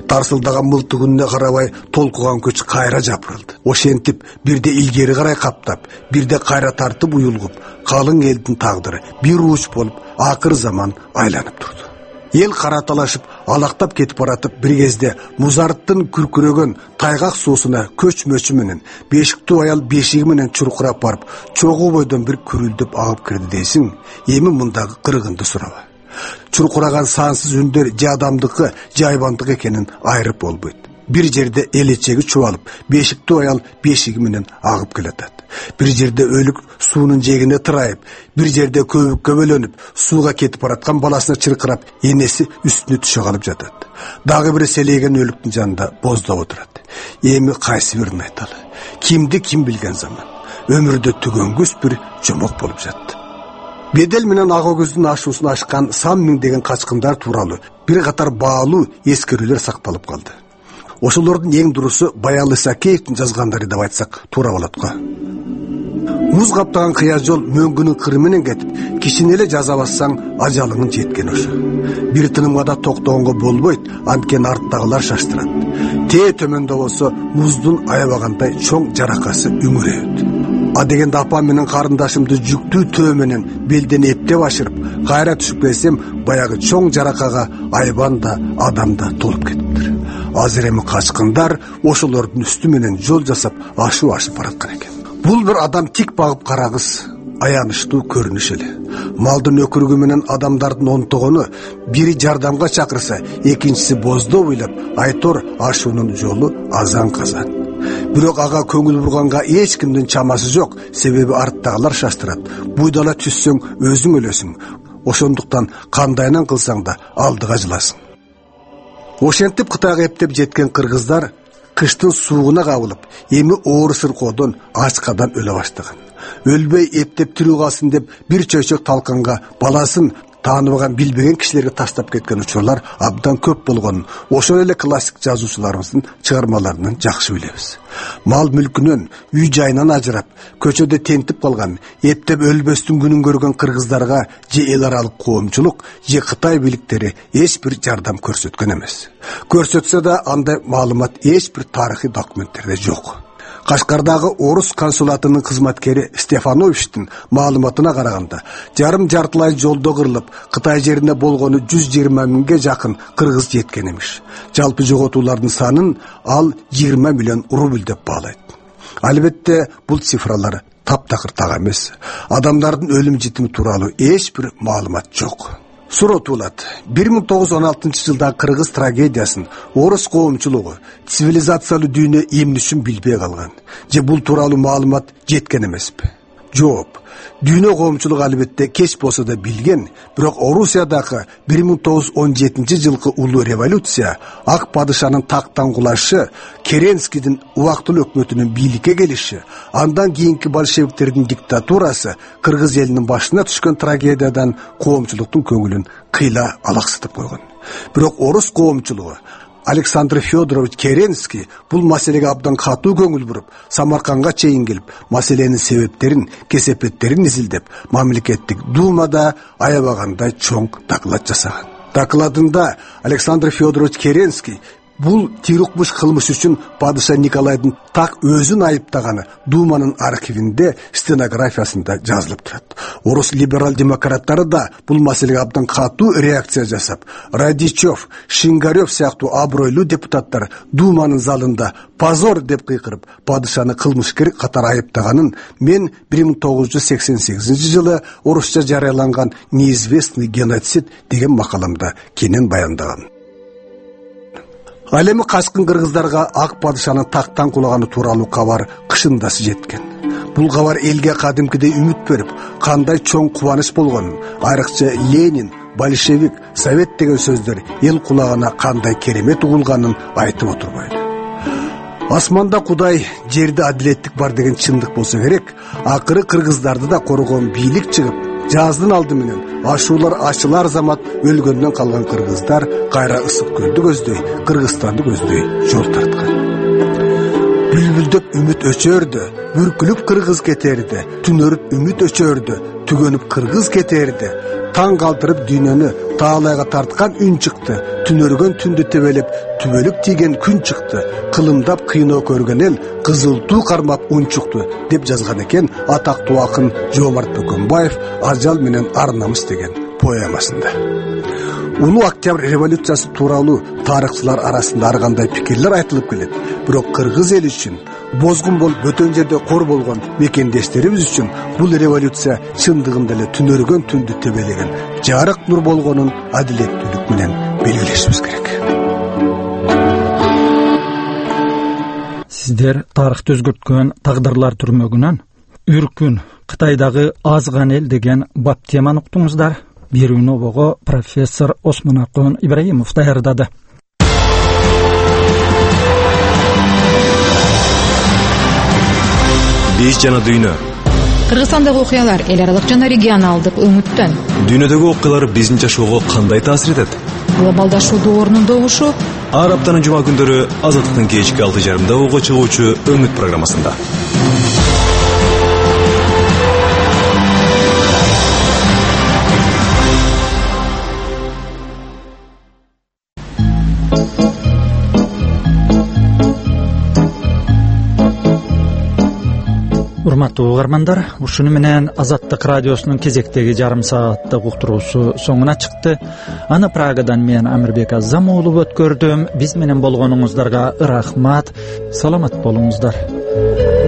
тарсылдаган мылтыгына карабай толкуган көч кайра жапырылды. Ошентип бирде илгери карай каптап, бирде кайра тартып уюлгуп, калың элдин тагдыры бир уч болуп акыр заман айланып турду. Ел караталашып, алактап кетип баратып, бир кезде музарттын күркүрөгөн тайгак суусуна көч мөчү менен бешиктүү аял бешиги менен чуркурап барып, чогуу бойдон бир күрүлдөп агып кирди дейсиң, эми мындагы кыргынды сураба. Чуркураган сансыз үндөр же адамдыкы, же айбандык экенин айрып болбойт. Бир жерде элечеги чубалып, бешиктүү аял бешиги менен агып келатат. Бир жерде өлүк суунун жегине тырайып, бир жерде көбүккө бөлөнүп, сууга кетип бараткан баласына чыркырап, энеси үстүнө түшө калып жатат. Дагы бир селеген өлүктүн жанында боздоп отурат. Эми кайсы бирин айталы? Кимди ким билген заман? Өмүрдө түгөнгүс бир жомок болуп жатты. Бедел менен ак өгүздүн ашуусун ашкан сан миңдеген качкындар тууралуу бир катар баалуу эскерүүлөр сакталып калды. Ошолордун эң дурусу Баял Исакеевдин жазгандары деп айтсак туура болот го. Муз каптаган кыя жол мөңгүнүн кыры менен кетип, кичине эле жаза бассаң ажалыңын жеткен ошо. Бир тынымга да токтогонго болбойт, анткени арттагылар шаштырат. Тээ төмөндө болсо муздун аябагандай чоң жаракасы үңүрөйт. А дегенде апам менен карындашымды жүктүү төө менен белден эптеп ашырып, кайра түшүп келсем, баягы чоң жаракага айбан да, адам да толуп кетиптир. Азыр эми качкындар ошолордун үстү менен жол жасап, ашуу ашып бараткан экен. Бул бир адам тик багып карагыс, аянычтуу көрүнүш эле. Малдын өкүрүгү менен адамдардын онтогону бири жардамга чакырса, экинчиси боздоо ыйлап, айтор ашуунун жолу азан-казан. Бирок ага көңүл бурганга эч кимдин чамасы жок, себеби арттагылар шаштырат. Буйдала түссөң өзүң өлөсүң. Ошондуктан кандайынан кылсаң да алдыга жыласың. Ошентип Кытайга эптеп жеткен кыргыздар кыштын суугуна кабылып, эми оор сыркоодон, ачкадан өлө баштаган. Өлбөй эптеп тирүү калсын деп бир чөйчөк талканга баласын тааныбаган, билбеген кишилерге таштап кеткен учурлар абдан көп болгонун ошол эле классик жазуучуларыбыздын чыгармаларынан жакшы билебиз. Мал мүлкүнөн, үй жайынан ажырап, көчөдө тентип калган, эптеп өлбөстүн күнүн көргөн кыргыздарга же эл аралык коомчулук, же Кытай бийликтери эч бир жардам көрсөткөн эмес. Көрсөтсө да андай маалымат эч бир тарыхый документтерде жок. Кашкардагы орус консулатынын кызматкери Стефановичтин маалыматына караганда, жарым жартылай жолдо кырылып, Кытай жерине болгону жүз жыйырма миңге жакын кыргыз жеткен эмиш. Жалпы жоготуулардын санын ал жыйырма миллион рубль деп баалайт. Албетте бул цифралар таптакыр так эмес. Адамдардын өлүм житими тууралуу эч бир маалымат жок. Суроо туулат. бир миң тогуз жүз он алтынчы жылдагы кыргыз трагедиясын орус коомчулугу цивилизациялуу дүйнө эмне үчүн билбей калган? Же бул тууралуу маалымат жеткен эмеспи? Жооп. Дүйнө коомчулугу албетте кеч болсо да билген, бирок Орусиядагы бир миң тогуз жүз он жетинчи жылкы улуу революция, ак падышанын тактан кулашы, Керенскийдин убактылуу өкмөтүнүн бийликке келиши, андан кийинки большевиктердин диктатурасы кыргыз элинин башына түшкөн трагедиядан коомчулуктун көңүлүн кыйла алаксытып койгон. Бирок орус коомчулугу Александр Федорович Керенский бул маселеге абдан катуу көңүл буруп, Самаркандга чейин келип, маселенин себептерин, кесепеттерин изилдеп, мамлекеттик думада аябагандай чоң доклад жасаган. Докладында Александр Федорович Керенский бул тирукмуш кылмыш үчүн падыша Николайдын так өзүн айыптаганы думанын архивинде, стенографиясында жазылып турат. Орус либерал-демократтары да бул маселеге абдан катуу реакция жасап, Радичев, Шингарев сыяктуу абройлуу депутаттар думанын залында позор деп кыйкырып, падышаны кылмышкер катары айыптаганын мен бир миң тогуз жүз сексен сегизинчи жылы орусча жарыяланган «Неизвестный геноцид» деген макаламда кенен баяндаган. Ал эми качкын кыргыздарга ак падышанын тактан кулаганы тууралуу кабар кышындасы жеткен. Бул кабар элге кадимкидей үмүт берип, кандай чоң кубаныч болгонун, айрыкча Ленин, большевик, совет деген сөздөр эл кулагына кандай керемет угулганын айтып отурбайлы. Асманда Кудай, жерде адилеттик бар деген чындык болсо керек, акыры кыргыздарды да коргон бийлик чыгып, жаздын алды менен ашуулар ачылар замат өлгөндөн калган кыргыздар кайра ысык көлдү көздөй, Кыргызстанды көздөй жол тарткан. Бүлбүлдөп үмүт өчөрдү, бүркүлүп кыргыз кетерди, түнөрүп үмүт өчөрдү, түгөнүп кыргыз кетерди, таң калтырып дүйнөнү таалайга тарткан үн чыкты. Түнөргөн түндү тебелеп, түбөлүк тийген күн чыкты. Кылымдап кыйноо көргөн эл кызыл туу кармап унчукту деп жазган экен атактуу акын Жоомарт Бөкөнбаев Ажал менен ар намыс деген поэмасында. Улуу Октябрь революциясы тууралуу тарыхчылар арасында ар кандай пикирлер айтылып келет. Бирок кыргыз эли үчүн бозгун болуп бөтөн жерде кор болгон мекендештерибиз үчүн бул революция чындыгында эле түнөргөн түндү тебелеген жарык нур болгонун адилеттүүлүк менен белгилешибиз керек. Сиздер тарыхты өзгөрткөн тагдырлар түрмөгүнөн Үркүн Кытайдагы азган эл деген бап теманы уктуңуздар. Берүүнү обого профессор Осмонакун Ибраимов даярдады. Биз жана дүйнө. Кыргызстандагы окуялар эл аралык жана регионалдык өңүттөн. Дүйнөдөгү окуялар биздин жашоого кандай таасир этет? Глобалдашуу доорунун добушу. Ар аптанын жума күндөрү Азаттыктын кечки алты жарымда ого чыгуучу Өңүт программасында. Урматтуу угармандар, ушуну менен Азаттык радиосунун кезектеги жарым сааттык уктуруусу соңуна чыкты. Аны Прагадан мен Амирбек Азам уулу өткөрдүм. Биз менен болгонуңуздарга рахмат. Саламат болуңуздар.